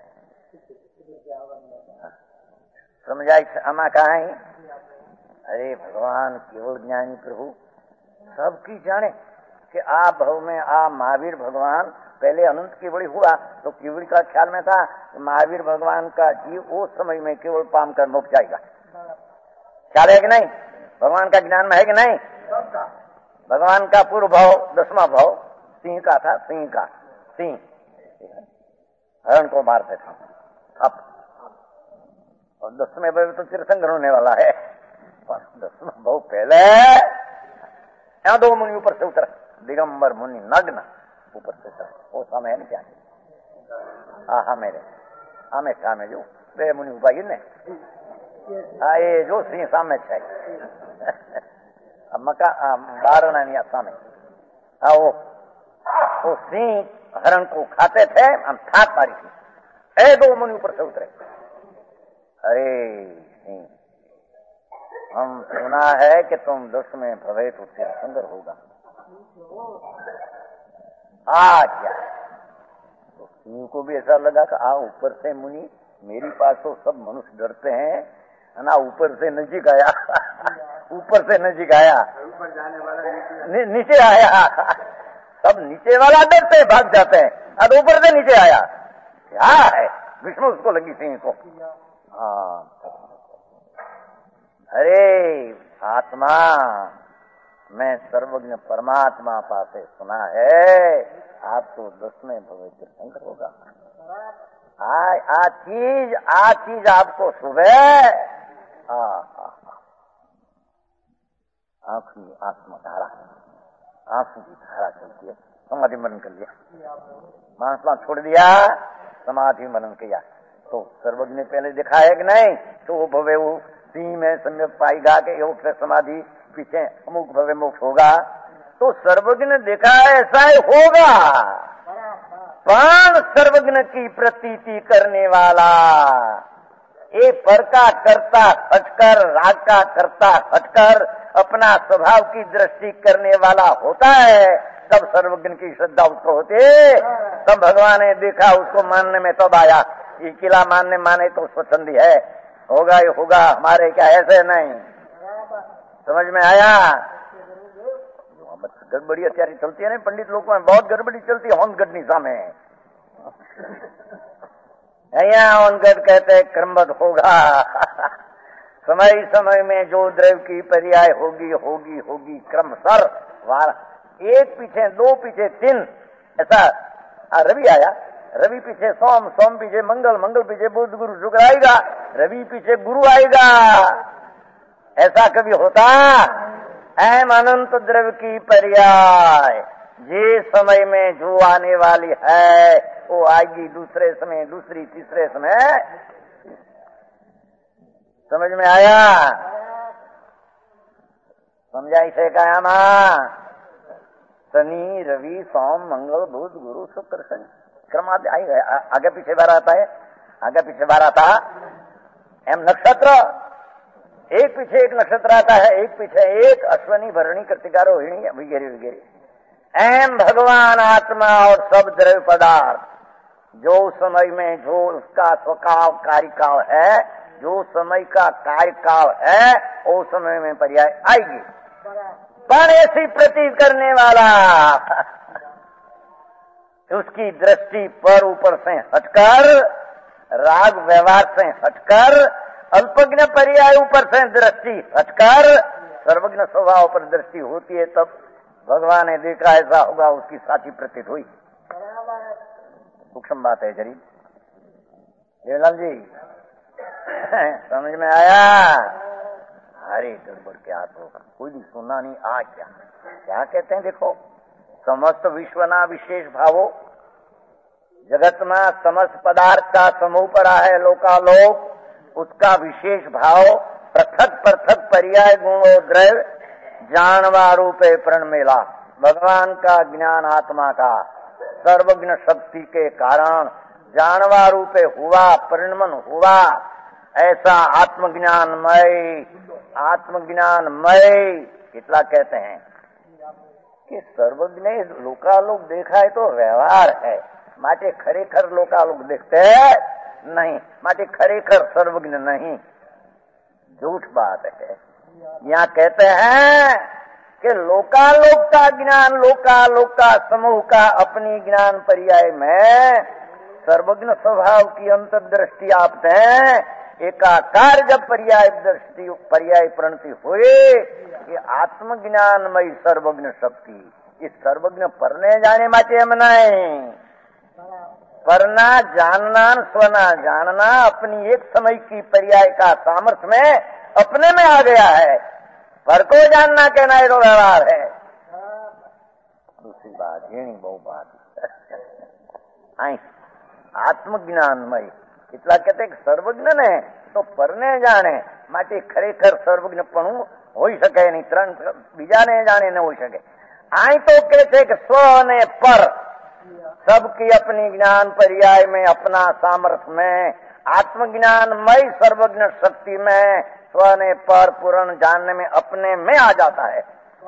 समझाई आमा कहा है। अरे भगवान केवल ज्ञानी प्रभु सबकी जाने कि आ भव में आ महावीर भगवान पहले अनंत केवड़ी हुआ तो केवड़ी का ख्याल में था महावीर भगवान का जीव वो समय में केवल पाम कर मुक्त जाएगा। ख्याल है कि नहीं? भगवान का ज्ञान में है कि नहीं? भगवान का पूर्व भाव 10वां भाव सिंह का था। सिंह हरण को मारते थे अब, और 10वें भाव तो चिरसंग्रह होने वाला है। 10वां भाव पहले यहाँ 2 मुनि ऊपर से उतर, दिगंबर मुनि नग्न ऊपर से उतर, वो समय है क्या? हाँ मेरे हमें सामने जो 2 मुनि ऊपर ने ये जो सिंह सामने है मका 12 नहीं सामने वो सिंह हरण को खाते थे, हम ठाक मारी थी। 2 मुनि ऊपर से उतरे। अरे सिंह हम सुना है कि तुम 10 में भवे तो तेरा सुंदर होगा, आ क्या? तो सिंह को भी ऐसा लगा कि ऊपर से मुनि मेरी पास तो सब मनुष्य डरते हैं ना, ऊपर से नजीक आया ऊपर से नजीक आया, ऊपर जाने वाला नीचे आया। सब नीचे वाला डरते भाग जाते हैं, अब ऊपर से नीचे आया। क्या है? विष्णु उसको लगी सिंह को। हाँ अरे आत्मा मैं सर्वज्ञ परमात्मा पासे सुना है आप तो 10 में भवे तीर्थंकर होगा। आ चीज आपको सुबह आत्मधारा आंसू की धारा चलती है। समाधि मनन कर लिया, मानसमा छोड़ दिया, समाधि मनन किया तो सर्वज्ञ ने पहले दिखा है कि नहीं? तो वो भवे वो सिंह में सम्यक पाएगा कि योग से समाधि पीछे अमुक भवे मोक्ष होगा। तो सर्वज्ञ ने देखा ऐसा ही होगा। प्राण सर्वज्ञ की प्रतीति करने वाला, ये पर का करता हटकर, राग का करता हटकर अपना स्वभाव की दृष्टि करने वाला होता है, तब सर्वज्ञ की श्रद्धा उसको होती है। तब भगवान ने देखा उसको मानने में तब आया। ये किला माने तो स्वच्छंदी है, होगा ये होगा, हमारे क्या ऐसे नहीं। समझ में आया? गड़बड़ी અત્યારે चलती है ना पंडित लोगों में, बहुत गड़बड़ी चलती है होनगढ़ सामे। यहाँ होनगढ़ कहते हैं क्रमबद्ध होगा समय समय में जो द्रव्य की पर्याय होगी होगी होगी क्रमशर वार, 1 पीछे 2 पीछे 3 ऐसा। रवि आया, रवि पीछे सोम, सोम पीछे मंगल, मंगल पीछे बुध, गुरु शुक्र आएगा, रवि पीछे गुरु आएगा। ऐसा कभी होता? एम अनंत द्रव्य की पर्याय जिस समय में जो आने वाली है वो आएगी दूसरे समय, दूसरी तीसरे समय। समझ में आया? समझाई से कहा मां शनि रवि सोम मंगल बुध गुरु शुक्र शनि क्रम आगे पीछे बार आता है, आगे पीछे बार आता। एम नक्षत्र, एक पीछे एक नक्षत्र आता है, एक पीछे एक, अश्वनी भरणी कृतिका रोहिणी वगैरह वगैरह। एम भगवान आत्मा और सब द्रव्य पदार्थ जो समय में जो उसका स्वकाल कार्यकाल है, जो समय का कार्यकाल है वो समय में पर्याय आएगी। पर ऐसी प्रतीत करने वाला उसकी दृष्टि पर ऊपर से हटकर, राग व्यवहार से हटकर, अल्पज्ञ पर्याय ऊपर से दृष्टि हटकर सर्वज्ञ स्वभाव पर दृष्टि होती है, तब भगवान ने देखा ऐसा होगा, उसकी साची प्रतीत हुई। सूक्ष्म बात है जरी देवलाल जी समझ में आया? अरे गड़बड़ क्या तो कोई भी सुना नहीं। आ क्या कहते हैं? देखो, समस्त विश्वना विशेष भावो जगत में समस्त पदार्थ का समूह पड़ा है लोकालोक, उसका विशेष भाव पृथक पृथक पर्याय गुणो द्रव्य जानवा रूपे प्रण मेला। भगवान का ज्ञान आत्मा का सर्वज्ञ शक्ति के कारण जानवा रूपे हुआ, परिणमन हुआ। ऐसा आत्मज्ञानमय कितना कहते हैं कि सर्वज्ञ लोकालोक देखा है तो व्यवहार है, माटे खरेखर लोकालोक देखते नहीं, माटे खरेखर सर्वज्ञ नहीं, झूठ बात है। यहाँ कहते हैं कि लोकालोक का ज्ञान, लोकालोक का समूह का अपनी ज्ञान पर्याय में सर्वज्ञ स्वभाव की अंतर्दृष्टि आप दें, एकाकार जब पर्याय दृष्टि पर्याय प्रणति हुए कि आत्मज्ञानमयी सर्वज्ञ शक्ति, इस सर्वज्ञ परने जाने माटे हम नहीं, परना जानना स्वना जानना अपनी एक समय की पर्याय का सामर्थ्य में अपने में आ गया है, पर को जानना कहना है तो व्यवहार है। दूसरी बात ये नहीं, बहु बात आई आत्मज्ञानमय એટલા कहते સર્વજ્ઞ ને તો પરને જાણે માટે ખરેખર સર્વજ્ઞપણું હોઈ શકે નહીં, ત્રણ બીજાને જાણે ન હોઈ શકે। આઈ તો કહે છે કે સ્વ અને પર सबकी अपनी ज्ञान पर्याय में अपना सामर्थ्य में आत्मज्ञानमय सर्वज्ञ शक्ति में स्व ने पर पूर्ण जानने में अपने में आ जाता है।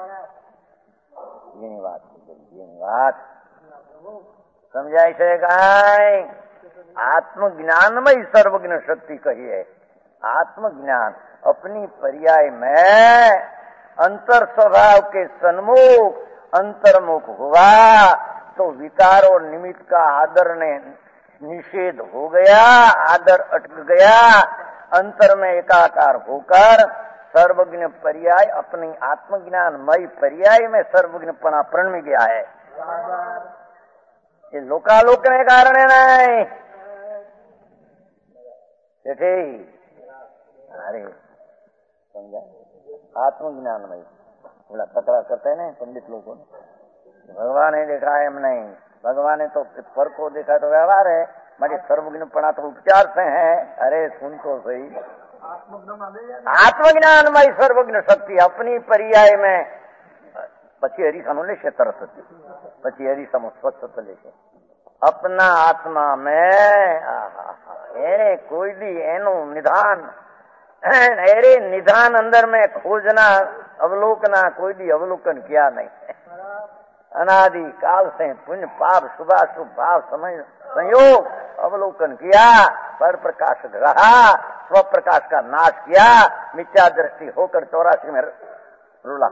ये बात समझाई से गाय आत्मज्ञानमय सर्वज्ञ शक्ति कही है। आत्मज्ञान अपनी पर्याय में अंतर स्वभाव के सन्मुख अंतर्मुख हुआ तो विकार और निमित्त का आदर ने निषेध हो गया, आदर अटक गया, अंतर में एकाकार होकर सर्वज्ञ पर्याय अपनी आत्मज्ञानमय पर्याय में सर्वज्ञपना प्रण में गया है। ये लोकालोक के कारण है नहीं देखे, अरे समझा आत्मज्ञानमय थोड़ा तकरार करते हैं ना पंडित लोगों ने, भगवान ने देखा है हम नहीं, भगवान ने तो पर को देखा तो व्यवहार है, मगर सर्वज्ञपना तो उपचार से है। अरे सुन तो सही, आत्मज्ञानमय सर्वज्ञ शक्ति अपनी पर्याय में પછી હરિસાનું લેશે તરત જ, પછી હરિસાનું સ્વચ્છ લેશે अपना आत्मा में એને કોઈ દી એનું નિધાન એરે નિધાન अंदर में खोजना अवलोकना कोई दी अवलोकन किया नहीं। अनादि काल से पुण्य पाप शुभाशुभ भाव समय संयोग अवलोकन किया, पर प्रकाश रहा, स्व प्रकाश का नाश किया, मिथ्या दृष्टि होकर 84 में रुला।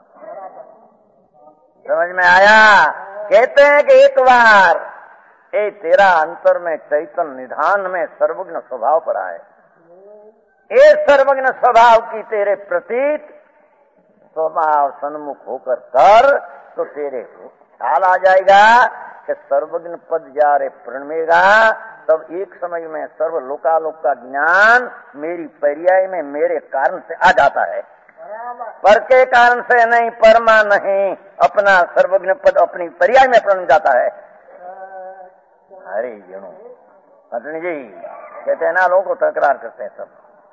समझ में आया? कहते हैं कि एक बार ए तेरा अंतर में चैतन्य निधान में सर्वज्ञ स्वभाव पर आए, ये सर्वज्ञ स्वभाव की तेरे प्रतीत स्वभाव सन्मुख होकर कर तो तेरे को ख्याल आ जाएगा कि सर्वज्ञ पद जा रे प्रणमेगा, तब एक समय में सर्व लोकालोक का ज्ञान मेरी पर्याय में मेरे कारण से आ जाता है, पर के कारण से नहीं, परमा नहीं, अपना सर्वज्ञ पद अपनी पर्याय में प्रण जाता है। अरे जनो पत्नी जी कहते हैं ना, लोगों को तकरार करते हैं सब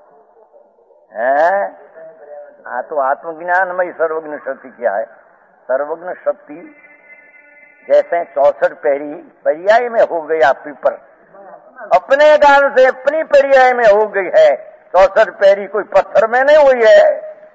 है। हाँ तो आत्मज्ञानमय सर्वज्ञ शक्ति क्या है? सर्वज्ञ शक्ति जैसे 64 पैरी पर्याय में हो गया पीपर, अपने कारण से अपनी पर्याय में हो गई है। 64 पैरी कोई पत्थर में नहीं हुई है,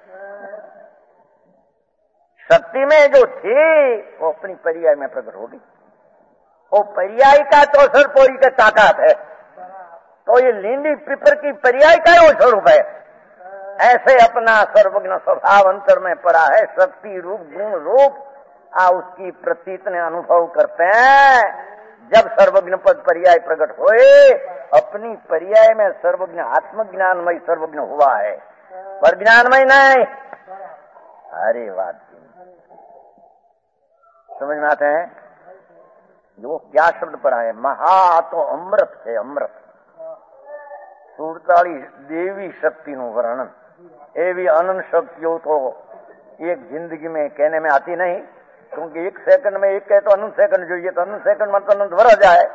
शक्ति में जो थी वो अपनी पर्याय में प्रकट होगी। वो पर्याय का 64 पैरी का ताकत है, तो ये लींडी पीपर की पर्याय का वो स्वरूप है। ऐसे अपना सर्वज्ञ स्वभाव अंतर में पड़ा है, शक्ति रूप गुण रूप उसकी प्रतीत ने अनुभव करते हैं। जब सर्वज्ञ पद पर्याय प्रकट होए, अपनी पर्याय में सर्वज्ञ आत्मज्ञानमय सर्वज्ञ हुआ है, पर ज्ञानमय नहीं। अरे बात समझ में आते हैं? जो क्या शब्द पढ़ा है, महा तो अमृत है, अमृत 47 देवी शक्ति નું વર્ણન। એવી અનંત શક્તિઓ તો એક જિંદગી में कहने में आती नहीं, क्योंकि एक सेकंड में एक कहे तो अनंत सेकंड જોઈએ, तो अनंत सेकंड में तो अनंत वर्ष जाए।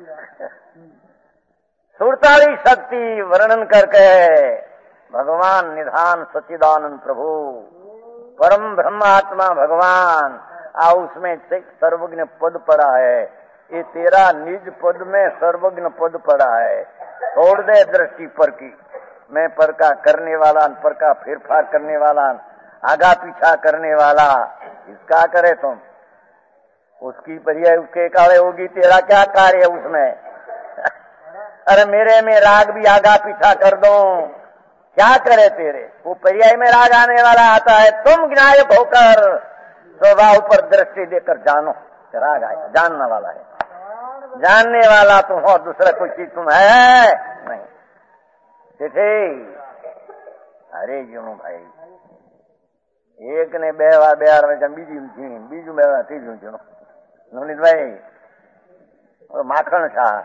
47 शक्ति वर्णन करके भगवान निधान सच्चिदानंद प्रभु परम ब्रह्मात्मा भगवान उसमें सर्वज्ञ पद पड़ा है। ये तेरा निज पद में सर्वज्ञ पद पड़ा है। छोड़ दे दृष्टि पर की, मैं पर का करने वाला, पर का फेरफार करने वाला, आगा पीछा करने वाला, इसका करे तुम, उसकी पर्याय उसके काले होगी, तेरा क्या कार्य है उसमें? अरे मेरे में राग भी आगा पीछा कर दो, क्या करे तेरे? वो पर्याय में राग आने वाला आता है, तुम ज्ञायक होकर स्वभाव पर दृष्टि देकर जानो, राग आएगा, जानने वाला है, जानने वाला तुम हो, दूसरा कोई चीज तुम है नहीं। ठीक, अरे जीणू भाई, एक ने बेवार में बीजी झीणी, बीजू बेवा तीजू झीणो। नवनीत भाई, माखण शाह,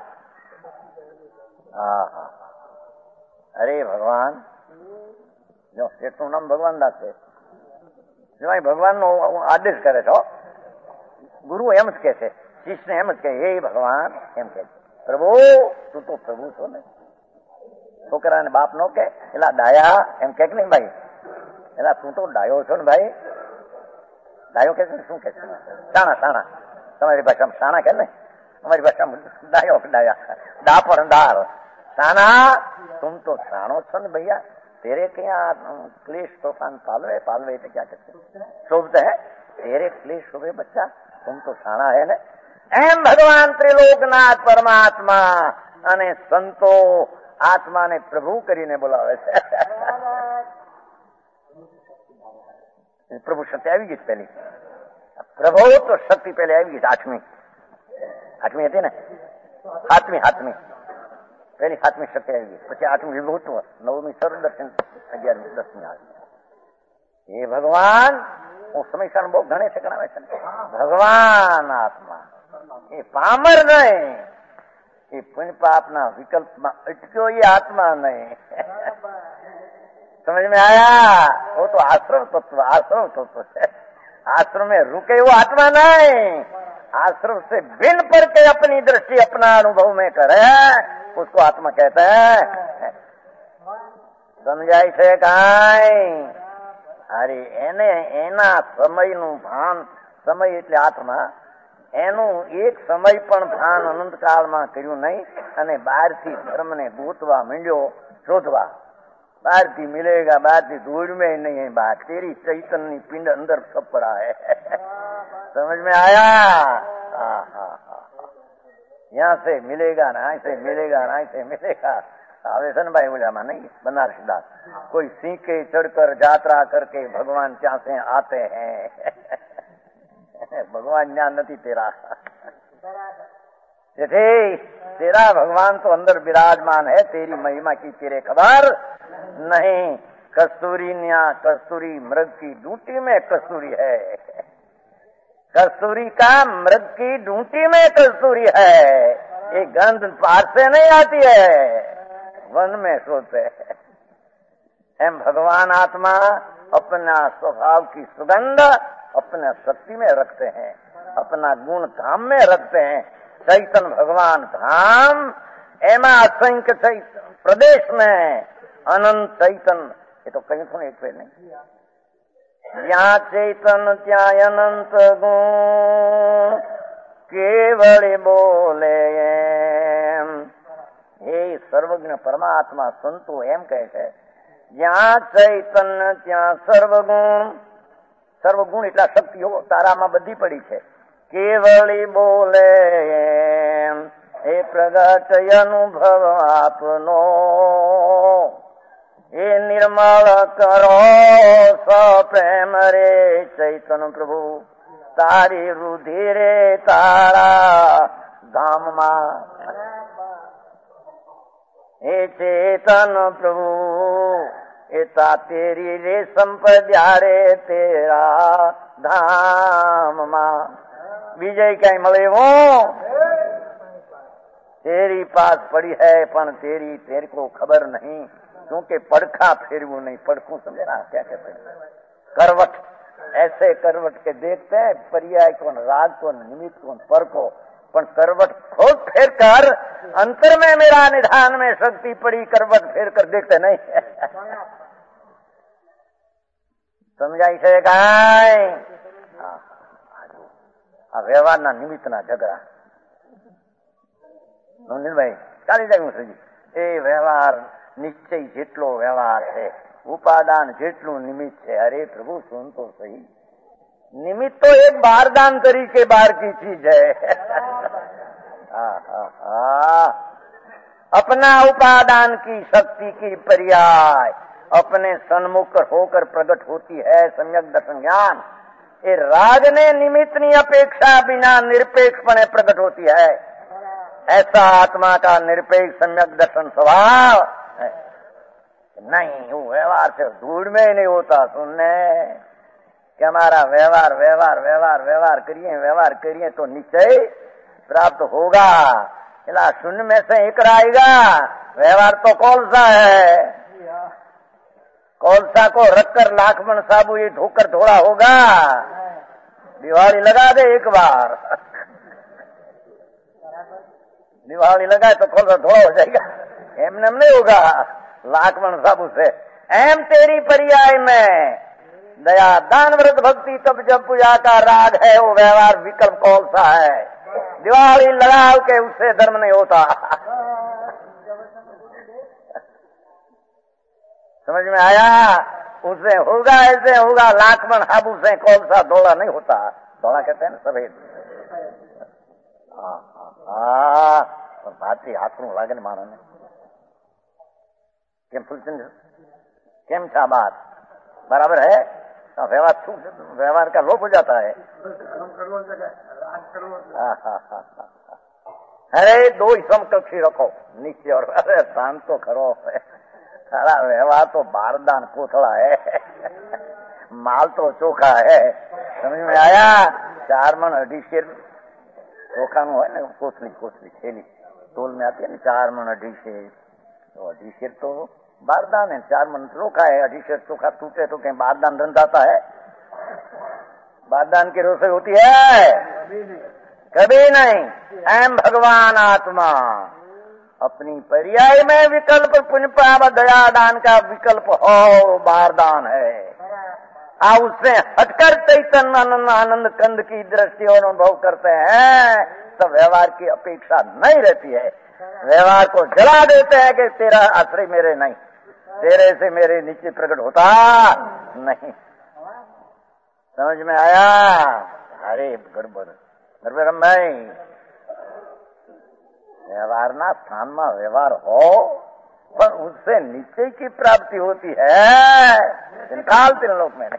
હા હા, અરે ભગવાન, જો એટલું નામ ભગવાન દાસ છે, ભગવાન નો આદેશ કરે છો, ગુરુ એમ જ કે છે, શિષ્યને એમ જ કહે, હે ભગવાન એમ કે, પ્રભુ તું તો પ્રભુ છો ને, છોકરાને બાપ નો કે એલા ડાયા એમ કે નહીં ભાઈ, એલા તું તો ડાયો છો ને ભાઈ, ડાયો કે શું કે છે? સાણા સાણા, તમારી ભાષામાં સાણા કે ને, हमारी भाषा में डायो डाया डापरदार साना, तुम तो सानो छो न भैया, तेरे के यहाँ क्लेश तूफान पालवे पालवे तो क्या कहते शोभते है, तेरे क्लेश शोभे बच्चा, तुम तो साना है न। एम भगवान त्रिलोकनाथ परमात्मा અને સંતો આત્માને પ્રભુ કરીને બોલાવે છે। પ્રભુ શક્તિ આવી ગઈ પહેલી, પ્રભુ તો શક્તિ પહેલે આવી ગઈ, આઠમી હતી ને, હાથમી પહેલી હાથમી શક્તિ આવી ગઈ, પછી આઠમી વિભૂત્વ, નવમી સર્વદર્શન, 11મી 10મી આવી। એ ભગવાન હું સમયસર બહુ ઘણે છે ગણાવે છે, ભગવાન આત્મા એ પામર નહીં, એ પુણ્ય પાપના વિકલ્પમાં અટક્યો એ આત્મા નહીં। समझ में आया? वो तो आश्रम तत्व है, आश्रम में रुके वो आत्मा नहीं, आश्रम से भिन्न पर के अपनी दृष्टि अपना अनुभव में करे उसको आत्मा कहते हैं। समझाई છે કાંઈ? અરે એને એના સમયનું ભાન, સમય એટલે આત્મા, એનું એક સમય પણ ભાન અનંતકાળમાં કર્યું નહીં અને બહારથી ધર્મને ગોતવા માંડ્યો, શોધવા, બહારથી मिलेगा, બહારથી धूल में नहीं है बात, तेरी चैतन्य पिंड अंदर सब पड़ा है। समझ में आया? यहाँ से मिलेगा ना, ऐसे मिलेगा ना, ऐसे मिलेगा। आवेशन भाई बोला नहीं, बनारस दास, कोई सिंह के चढ़कर यात्रा करके भगवान क्या से आते हैं। भगवान ज्ञान नहीं तेरा, तेरा भगवान तो अंदर विराजमान है, तेरी महिमा की तेरे खबर नहीं। कस्तूरी न्या कस्तूरी मृग की डूटी में कस्तूरी है, कस्तूरी का मृग की डूटी में कस्तूरी है, ये गंध पार से नहीं आती है, वन में सोते है। एम भगवान आत्मा अपना स्वभाव की सुगंध अपना शक्ति में रखते हैं, अपना गुण धाम में रखते हैं। चैतन भगवान धाम एमा असंख्य चैतन प्रदेश में अनंत चैतन, ये तो कहीं सुने एक पे नहीं, यहाँ चैतन त्या अनंत गुण केवल बोले। हे सर्वज्ञ परमात्मा संतो एम कहे છે, જ્યાં ચૈતન્ય ત્યાં સર્વગુણ, સર્વગુણ એટલા શક્તિઓ તારામાં બધી પડી છે। કેવળી બોલે એ પ્રગટ અનુભવ આપનો, એ નિર્મળ કરો સપ્રેમ રે ચૈતન્ય પ્રભુ, તારી રુધિરે તારા ધામમાં। हे चेतन प्रभु एता तेरी रे संपद्यारे तेरा धाम मा। विजय कहीं मले वो तेरी पास पड़ी है पण तेरे को खबर नहीं, क्योंकि पड़खा फेरवू नहीं, पड़खू समझना क्या कहते हैं, करवट, ऐसे करवट के देखते हैं पर्याय कौन, राग कौन, निमित्त कौन, पर को, पण करवट खोद फेर कर अंतर में मेरा निधान में शक्ति पड़ी, करवट फेर कर देखते नहीं। समझाई છે કાંઈ? આ વ્યવહારના નિમિત્તના ઝઘડા નોંધભાઈ ચાલી જાય છે, એ વ્યવહાર નિશ્ચય જેટલો વ્યવહાર છે ઉપાદાન જેટલું નિમિત્ત છે. અરે પ્રભુ સુન તો સહી, નિમિત્ત તો એક બારદાન તરીકે बाहर की चीज है. अपना उपादान की शक्ति की पर्याय अपने सन्मुख होकर प्रकट होती है सम्यक दर्शन ज्ञान. ये राग ने निमित्तनी अपेक्षा बिना निरपेक्षपणे प्रकट होती है. ऐसा आत्मा का निरपेक्ष सम्यक दर्शन स्वभाव है. नहीं, वो व्यवहार से धूल में ही नहीं होता. सुनने कि हमारा व्यवहार व्यवहार व्यवहार व्यवहार करिए तो निश्चय प्राप्त होगा. इला शून्य में से एक आएगा. व्यवहार तो कौन सा है? कोलसा को रखकर लाखमण साबु ये धोकर थोड़ा होगा. दिवाली लगा दे एक बार, दिवाली लगाए तो कोलसा थोड़ा हो जाएगा. एमने नहीं होगा. लाखमण साबु से एम तेरी पर्याय में दया दान व्रत भक्ति तब जब पूजा का राग है. वो व्यवहार विकल्प कौलसा है. दिवाली लगा के उससे धर्म नहीं होता. समझ में आया? उससे होगा ऐसे होगा. लाखमण साबु से कौलसा धोला नहीं होता. धोला कहते हैं ना सफेद. भारतीय हाथों लागे मानो ने केम था बात बराबर है. व्यवहार का लोप हो जाता है. अरे दो ही समकक्षी रखो नीचे और अरे शांत तो करो. सारा व्यवहार तो बारदान कोथड़ा है. माल तो चोखा है. समझ में आया? 4 मन 2.5 शेर चोखा नु है ना. कोसली थैली तोल में आती है ना. 4 मन 2.5 शेर तो 2.5 शेर तो बारदान है. 4 मन चोखा है. 2.5 शेर चोखा टूटे तो कहीं बारदान रंधाता है? बारदान की रसोई होती है? कभी नहीं. एम भगवान आत्मा अपनी पर्याय में विकल्प पुण्य पाप दया दान का विकल्प हो बारदान है. उससे हटकर चैतन्य आनंद कंद की दृष्टि और अनुभव करते हैं तो व्यवहार की अपेक्षा नहीं रहती है. व्यवहार को जला देते हैं कि तेरा आश्रय मेरे नहीं, तेरे से मेरे नीचे प्रकट होता नहीं. समझ में आया? अरे गड़बड़ भाई. व्यवहार ना स्थान में व्यवहार हो पर उससे निश्चय की प्राप्ति होती है. तीन लोक में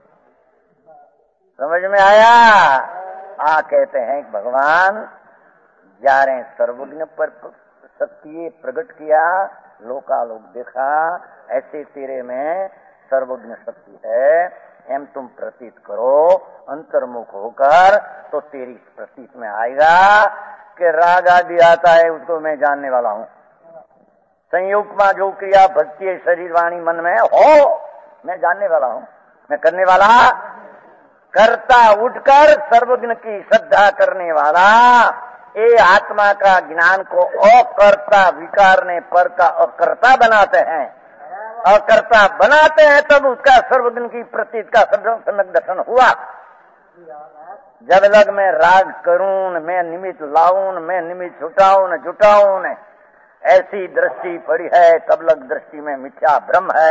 समझ में आया? कहते हैं कि भगवान जारे सर्वज्ञ पर शक्ति प्रकट किया, लोकालोक देखा, ऐसे तेरे में सर्वज्ञ शक्ति है. एम तुम प्रतीत करो अंतर्मुख होकर तो तेरी प्रतीत में आएगा कि राग आदि आता है उसको मैं जानने वाला हूँ. संयोग में जो क्रिया भक्ति शरीर वाणी मन में हो मैं जानने वाला हूँ. मैं करने वाला करता उठकर सर्वज्ञ की श्रद्धा करने वाला. ये आत्मा का ज्ञान को अकर्ता विकारने पर का अकर्ता बनाते हैं. अकर्ता बनाते हैं तब उसका सर्वज्ञ की प्रतीत का सम्यक दर्शन हुआ. जब लग मैं राग करूं, मैं निमित्त लाऊं, मैं निमित्त जुटाऊं ऐसी दृष्टि पड़ी है तब लग दृष्टि में मिथ्या ब्रह्म है.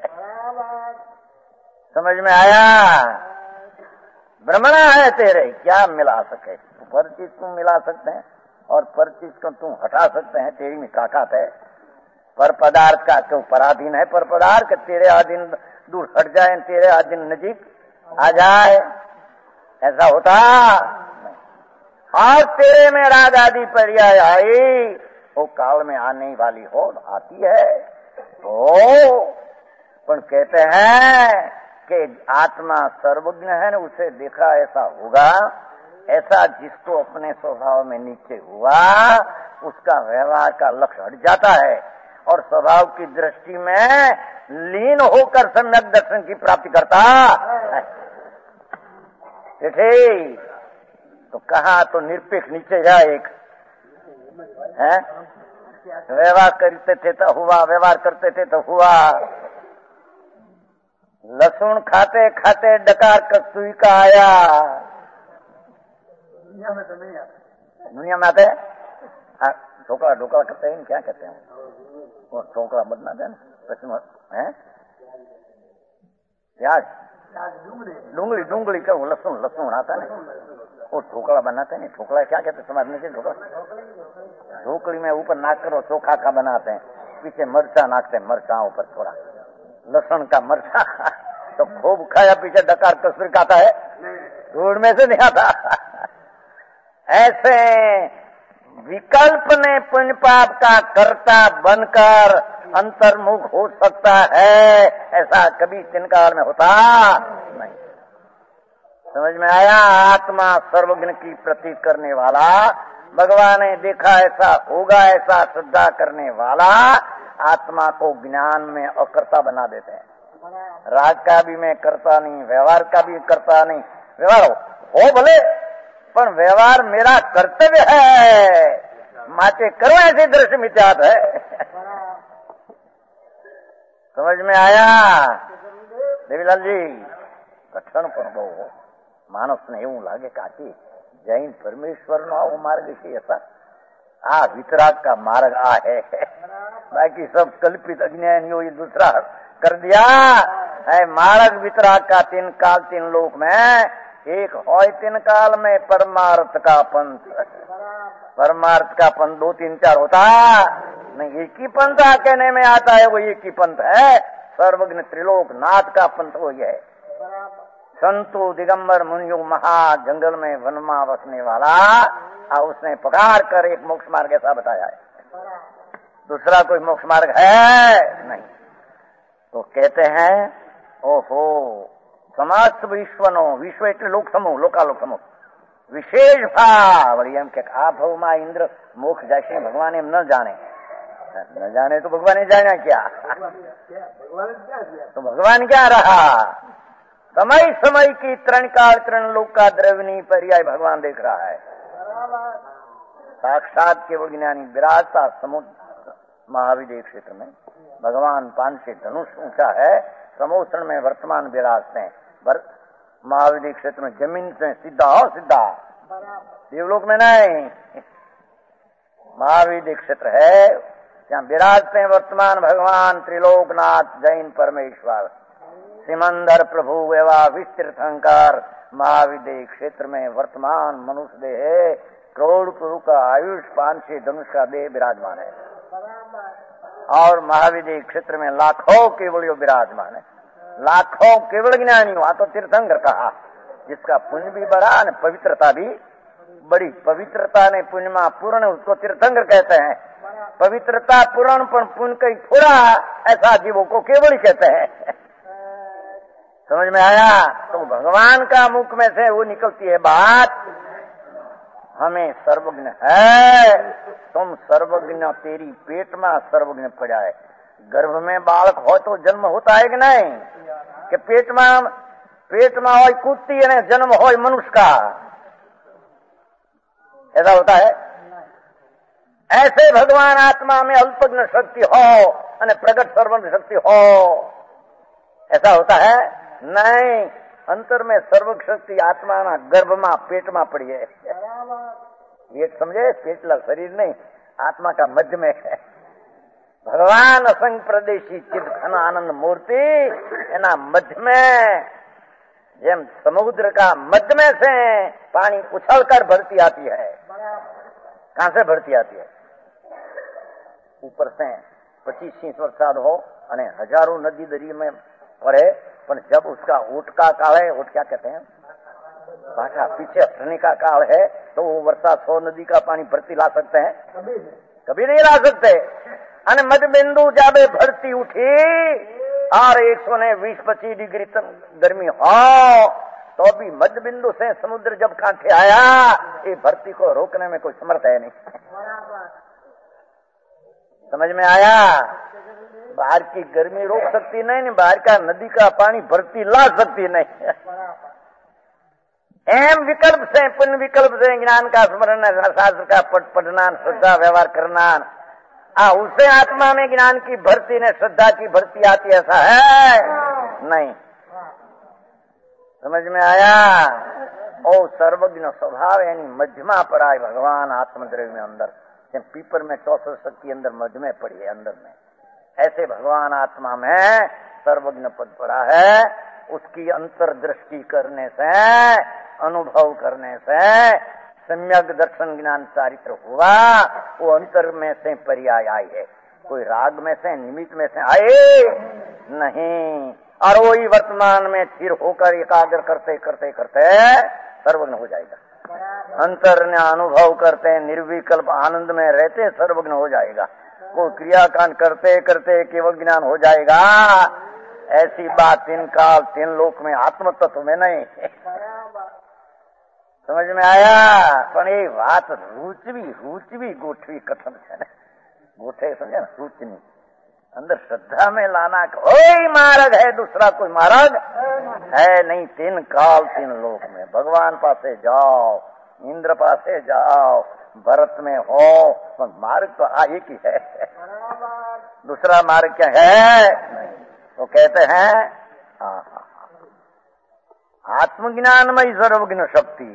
समझ में आया? ब्रह्मणा है तेरे क्या मिला सके. पर चीज तुम मिला सकते हैं और पर चीज को तुम हटा सकते हैं. तेरी में ताकत है. पर पदार्थ का क्यों पराधीन है. पर पदार्थ तेरे अधीन दूर हट जाए, तेरे अधीन नजीक आ जाए, ऐसा होता. और तेरे में राग आदि पर्याय आई वो काल में आने वाली हो आती है. तो पर कहते हैं कि आत्मा सर्वज्ञ है न, उसे देखा ऐसा होगा. ऐसा जिसको अपने स्वभाव में नीचे हुआ उसका व्यवहार का लक्ष्य हट जाता है और स्वभाव की दृष्टि में लीन होकर सम्यक दर्शन की प्राप्ति करता है. तो कहा तो निरपेक्ष नीचे जाए एक है. व्यवहार करते थे तो हुआ, व्यवहार करते थे तो हुआ. लहसुन खाते खाते डकार कस्तूरी का आया. दुनिया में आते ढोकला करते हैं क्या कहते हैं वो ढोकला बदना है पश्चिम है प्याज, डूंगली, डूंगली का वो लहसुन, लहसुन आता है वो ढोकला बनाते हैं। ढोकला क्या कहते हैं तुम्हारे नीचे? ढोकला। ढोकली में ऊपर नाक करो चोखा का बनाते हैं, पीछे मरचा नाखते हैं, मरचा ऊपर थोड़ा लहसुन का मरचा तो खूब खाया, पीछे डकार कसूर खाता है, धूड़ में से नहीं आता। ऐसे विकल्प ने पुण्य पाप का कर्ता बनकर अंतर्मुख हो सकता है, ऐसा कभी तिनकाल में होता नहीं। समझ में आया? आत्मा सर्वज्ञ की प्रतीक करने वाला, भगवान ने देखा ऐसा होगा ऐसा श्रद्धा करने वाला आत्मा को ज्ञान में अकर्ता बना देते हैं। राग का भी मैं करता नहीं, व्यवहार का भी करता नहीं। व्यवहार हो भले, पर व्यवहार मेरा कर्तव्य है, माचे करो ऐसे दृश्य मिथ्यात है। समझ में आया देवीलाल जी? कठिन पर बહુ માણસને એવું લાગે કે આથી જૈન પરમેશ્વરનો આવો માર્ગ છે, ऐसा આ વિતરાગ का मार्ग आ है, बाकी सब कल्पित अज्ञानियों ये दूसरा कर दिया है। मार्ग वितराग का तीन काल तीन लोक में एक होय, तीन काल में परमार्थ का पंथ। परमार्थ का पंथ दो तीन चार होता नहीं, एक ही पंथ कहने में आता है, वो एक ही पंथ है। सर्वज्ञ त्रिलोक नाथ का पंथ वो है। संतो दिगंबर मुनियो महा जंगल में वनमा बसने वाला, और उसने पकार कर एक मोक्ष मार्ग ऐसा बताया है, दूसरा कोई मोक्ष मार्ग है नहीं। तो कहते हैं ओहो समस्त विश्वनो, विश्व એટલે લોક સમૂહ, લોકાલોક સમૂહ વિશેષ ભાવ વળી એમ કે આ ભાવમાં ઇન્દ્ર મોક્ષ જશે, ભગવાન એમ ન જાણે, न जाने तो भगवान ने जाना क्या? तो भगवान क्या रहा? समय समय की तरण काल तरण लोक का द्रवनी पर्याय भगवान देख रहा है। साक्षात केवल ज्ञानी विराजता समुद्र महाविदेह क्षेत्र में, भगवान पान से धनुष ऊंचा है, समोषण में वर्तमान विराजते हैं। महाविदेह क्षेत्र में जमीन से सीधा हो, सीधा देवलोक में नहीं, महाविदेह क्षेत्र है, यहाँ विराजते हैं वर्तमान भगवान त्रिलोकनाथ जैन परमेश्वर सिमंदर प्रभु एवं विस्तृतंकर। महाविदेह क्षेत्र में वर्तमान मनुष्य देह करोड़ प्रभु का आयुष, 500 धनुष का देह विराजमान है, और महाविदेह क्षेत्र में लाखों केवलियों विराजमान है, लाखों केवल ज्ञानी हुआ तो तीर्थंकर कहा, जिसका पुण्य भी बढ़ा और पवित्रता भी बड़ी। पवित्रता ने पुण्य में पूर्ण, उसको तीर्थंकर कहते हैं। पवित्रता पूर्ण पर पुण्य कहीं थोड़ा, ऐसा जीवों को केवल कहते हैं। समझ में आया? तो भगवान का मुख में से वो निकलती है बात, हमें सर्वज्ञ है, तुम सर्वज्ञ, तेरी पेट में सर्वज्ञ पड़ा है। गर्भ में बालक हो तो जन्म होता है कि नहीं? कि पेट में हो कूदती है, जन्म हो मनुष्य का, ऐसा होता है? ऐसे भगवान आत्मा में अल्पज्ञ शक्ति हो और प्रगट सर्वज्ञ शक्ति हो, ऐसा होता है? नहीं, अंतर में सर्व शक्ति आत्मा ना गर्भ में पेट में पड़ी है। पेट समझे? पेटला शरीर नहीं, आत्मा का मध्य में है। भगवान असंग प्रदेशी चिद घन आनंद मूर्ति एना मध्य में, जेम समुद्र का मध्य में से पानी उछलकर भरती आती है। कहां से भरती आती है? ऊपर से 25 इंच वरसाद हो और हजारों नदी दरिया में पड़े, पर जब उसका ऊट का काल है, ऊट क्या कहते हैं, भाषा पीछे हटने का काल है, तो वो वर्षा 100 नदी का पानी भरती ला सकते हैं? कभी नहीं ला सकते। અને મધ બિંદુ જાબે ભરતી ઉઠી और 120-25 डिग्री तक गर्मी हो तो भी मध्य बिंदु से समुद्र जब कांठे आया, ये भरती को रोकने में कोई समर्थ है नहीं। समझ में आया? बाहर की गर्मी रोक सकती नहीं, बाहर का नदी का पानी भरती ला सकती नहीं। एम विकल्प से, पुण्य विकल्प से ज्ञान का स्मरण, शास्त्र का पढ़ना, श्रद्धा व्यवहार करना, उससे आत्मा में ज्ञान की भर्ती ने श्रद्धा की भर्ती आती, ऐसा है नहीं। समझ में आया? ओ सर्वज्ञ स्वभाव यानी मध्यमा पर आए भगवान आत्मद्रव्य में अंदर, पीपर में 64 शक्ति अंदर मध्य में पड़ी है अंदर में, ऐसे भगवान आत्मा में सर्वज्ञ पद पड़ा है। उसकी अंतर्दृष्टि करने से, अनुभव करने से सम्यक दर्शन ज्ञान चारित्र हुआ। वो अंतर में से पर्याय आई है, कोई राग में से निमित्त में से आए नहीं। और वही वर्तमान में स्थिर होकर एकाग्र करते करते करते सर्वज्ञ हो जाएगा। अंतर ने अनुभव करते निर्विकल्प आनंद में रहते सर्वज्ञ हो जाएगा। वो क्रियाकांड करते करते केवल ज्ञान हो जाएगा। ऐसी बात 3 काल 3 लोक में आत्म तत्व में नहीं। समझ में आया? पण ये बात रूचवी गोठवी कथन है। गोठे समझे ना, रूचनी अंदर श्रद्धा में लाना। कोई मार्ग है, दूसरा कोई मार्ग है नहीं। 3 काल 3 लोक में भगवान पासे जाओ, इंद्र पासे जाओ, भरत में हो, मार्ग तो एक ही है। दूसरा मार्ग क्या है? वो कहते हैं आत्मज्ञानमयी सर्वज्ञ शक्ति।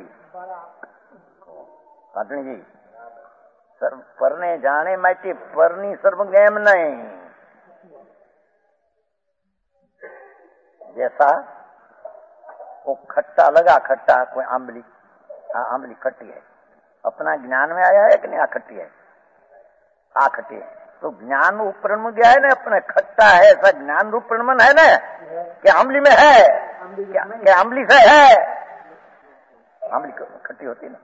पाटनी जी परने जाने माटी परनी सर्वज्ञ एम नहीं। जैसा वो खट्टा लगा, खट्टा कोई आंबली, आंबली खट्टी है, अपना ज्ञान में आया है कि नहीं? खट्टी है, खट्टी है, तो ज्ञान रूप प्रणमन गया है ना, अपने खट्टा है ऐसा ज्ञान रूप प्रणमन है ना, क्या आंबली में है? क्या आंबली से है? आंबली खट्टी होती है ना,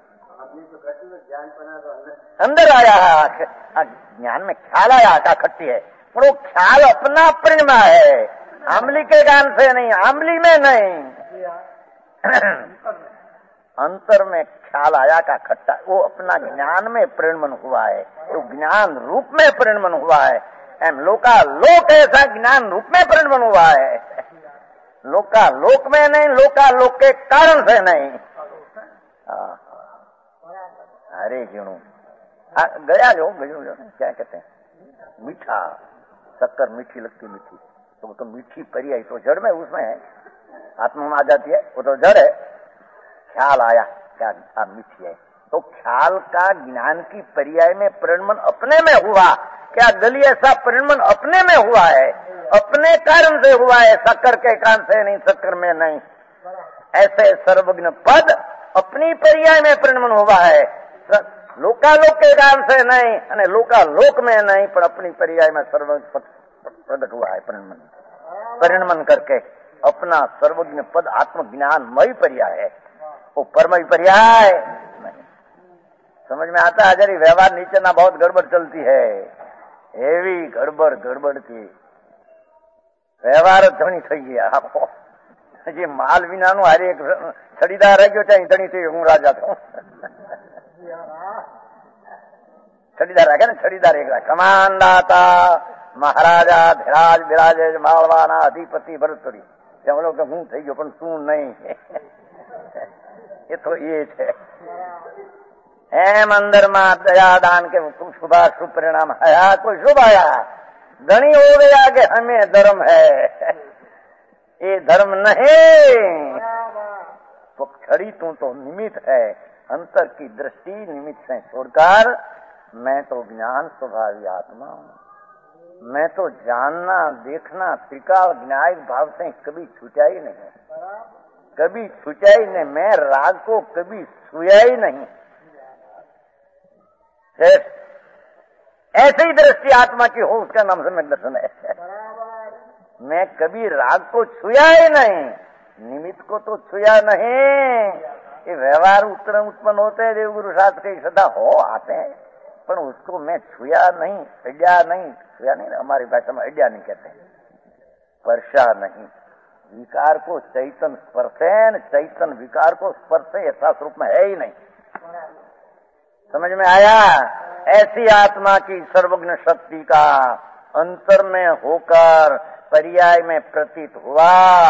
अंदर आया ज्ञान में ख्याल आया क्या खट्टी है, पर वो ख्याल अपना प्रणमा है, आंबली के ज्ञान से नहीं, आंबली में नहीं। अंतर में ख्याल आया का खट्टा, वो अपना ज्ञान में प्रणमन हुआ है, तो ज्ञान रूप में प्रणमन हुआ है। एम लोका लोक ऐसा ज्ञान रूप में प्रणमन हुआ है, लोका लोक में नहीं, लोका लोक के कारण से नहीं। अरे जीणू गया जो क्या कहते हैं, मीठा, शक्कर मीठी लगती, मीठी तो मीठी पर्याय तो जड़ में उसमें है, आत्मा में आ जाती है, वो तो जड़ है। ख्याल आया क्या मीठी है, तो ख्याल का ज्ञान की पर्याय में प्रणमन अपने में हुआ। क्या गली ऐसा प्रणमन अपने में हुआ है, अपने कारण से हुआ है, शक्कर के कारण से नहीं, शक्कर में नहीं। ऐसे सर्वज्ञ पद अपनी पर्याय में प्रणमन हुआ है, लोकालोक के कारण से नहीं, અને लोकालोक में नहीं, पर अपनी पर्याय में सर्वज्ञ प्रकट हुआ है। प्रणमन करके अपना सर्वज्ञ पद आत्मज्ञानमय पर्याय है, वो परमय पर्याय नहीं। समझ में आता है? जरी व्यवहार नीचे ना बहुत गड़बड़ चलती है, एवी गड़बड़ की व्यवहार धणी थई गया। आपको जी माल विना नु हारे एक छड़ीदार रह गयो, चाहे धणी थी, हूँ राजा थो। छड़ीदार रखे ना, छड़ीदार एक कमान दाता महाराजा धीराज बिराजे मालवाना अधिपति भरतरी, बोलो कि हूँ थी गयो पण तू नहीं। ये तो ये है एम अंदर मां दया दान के शुभा शुभ परिणाम आया, कोई शुभ आया, धनी हो गया कि हमें धर्म है, ये धर्म नहीं। तो खड़ी तू तो निमित्त है, अंतर की दृष्टि निमित्त से छोड़कर मैं तो ज्ञान स्वभावी आत्मा हूँ, मैं तो जानना देखना त्रिकाल न्यायिक भाव से कभी छूटा ही नहीं, कभी छूटा ही नहीं। मैं राग को कभी छुया ही नहीं। ऐसी दृष्टि आत्मा की हो, उसका नाम सम्यक दर्शन है। मैं कभी राग को छुया ही नहीं, निमित्त को तो छुया नहीं। ये व्यवहार उत्पन्न होते हैं, देवगुरु शास्त्र के सदा हो आते हैं, पर उसको मैं छुया नहीं, अड्या नहीं, छुया नहीं, हमारी भाषा में अड्या नहीं कहते, स्पर्शा नहीं। विकार को चैतन स्पर्शे, चैतन विकार को स्पर्शे ऐसा रूप में है ही नहीं। समझ में आया? ऐसी आत्मा की सर्वज्ञ शक्ति का अंतर में होकर पर्याय में प्रतीत हुआ,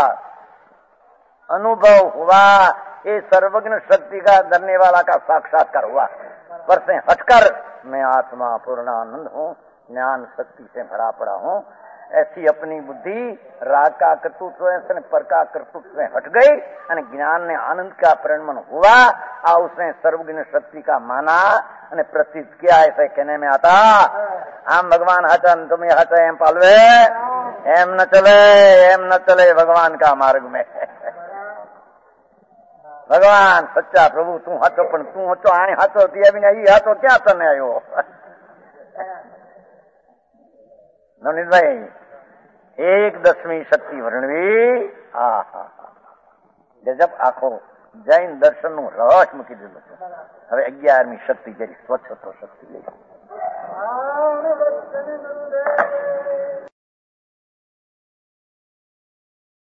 अनुभव हुआ, ये सर्वज्ञ शक्ति का धरने वाला का साक्षात्कार हुआ। पर से हटकर मैं आत्मा पूर्णानंद हूँ, ज्ञान शक्ति से भरा पड़ा हूँ, ऐसी अपनी बुद्धि राग का कर्तृत्व से पर का कर्तृत्व में हट गई, और ज्ञान ने आनंद का परिणमन हुआ, और उसने सर्वज्ञ शक्ति का माना और प्रतीत किया। ऐसे कहने में आता आम भगवान हटन तुम्हें हटे पालवे एम न चले भगवान का मार्ग में। भगवान सच्चा प्रभु तू हाथो पण तू हाथो आए हाथो दिया भी नहीं हाथो क्या तने आयो। नवनीत भाई 1/10 शक्ति वर्णवी गजब आखो जैन दर्शन નું રહસ્ય મૂકી દીધું છે। હવે 11મી શક્તિ જેની સ્વચ્છતો શક્તિ લઈ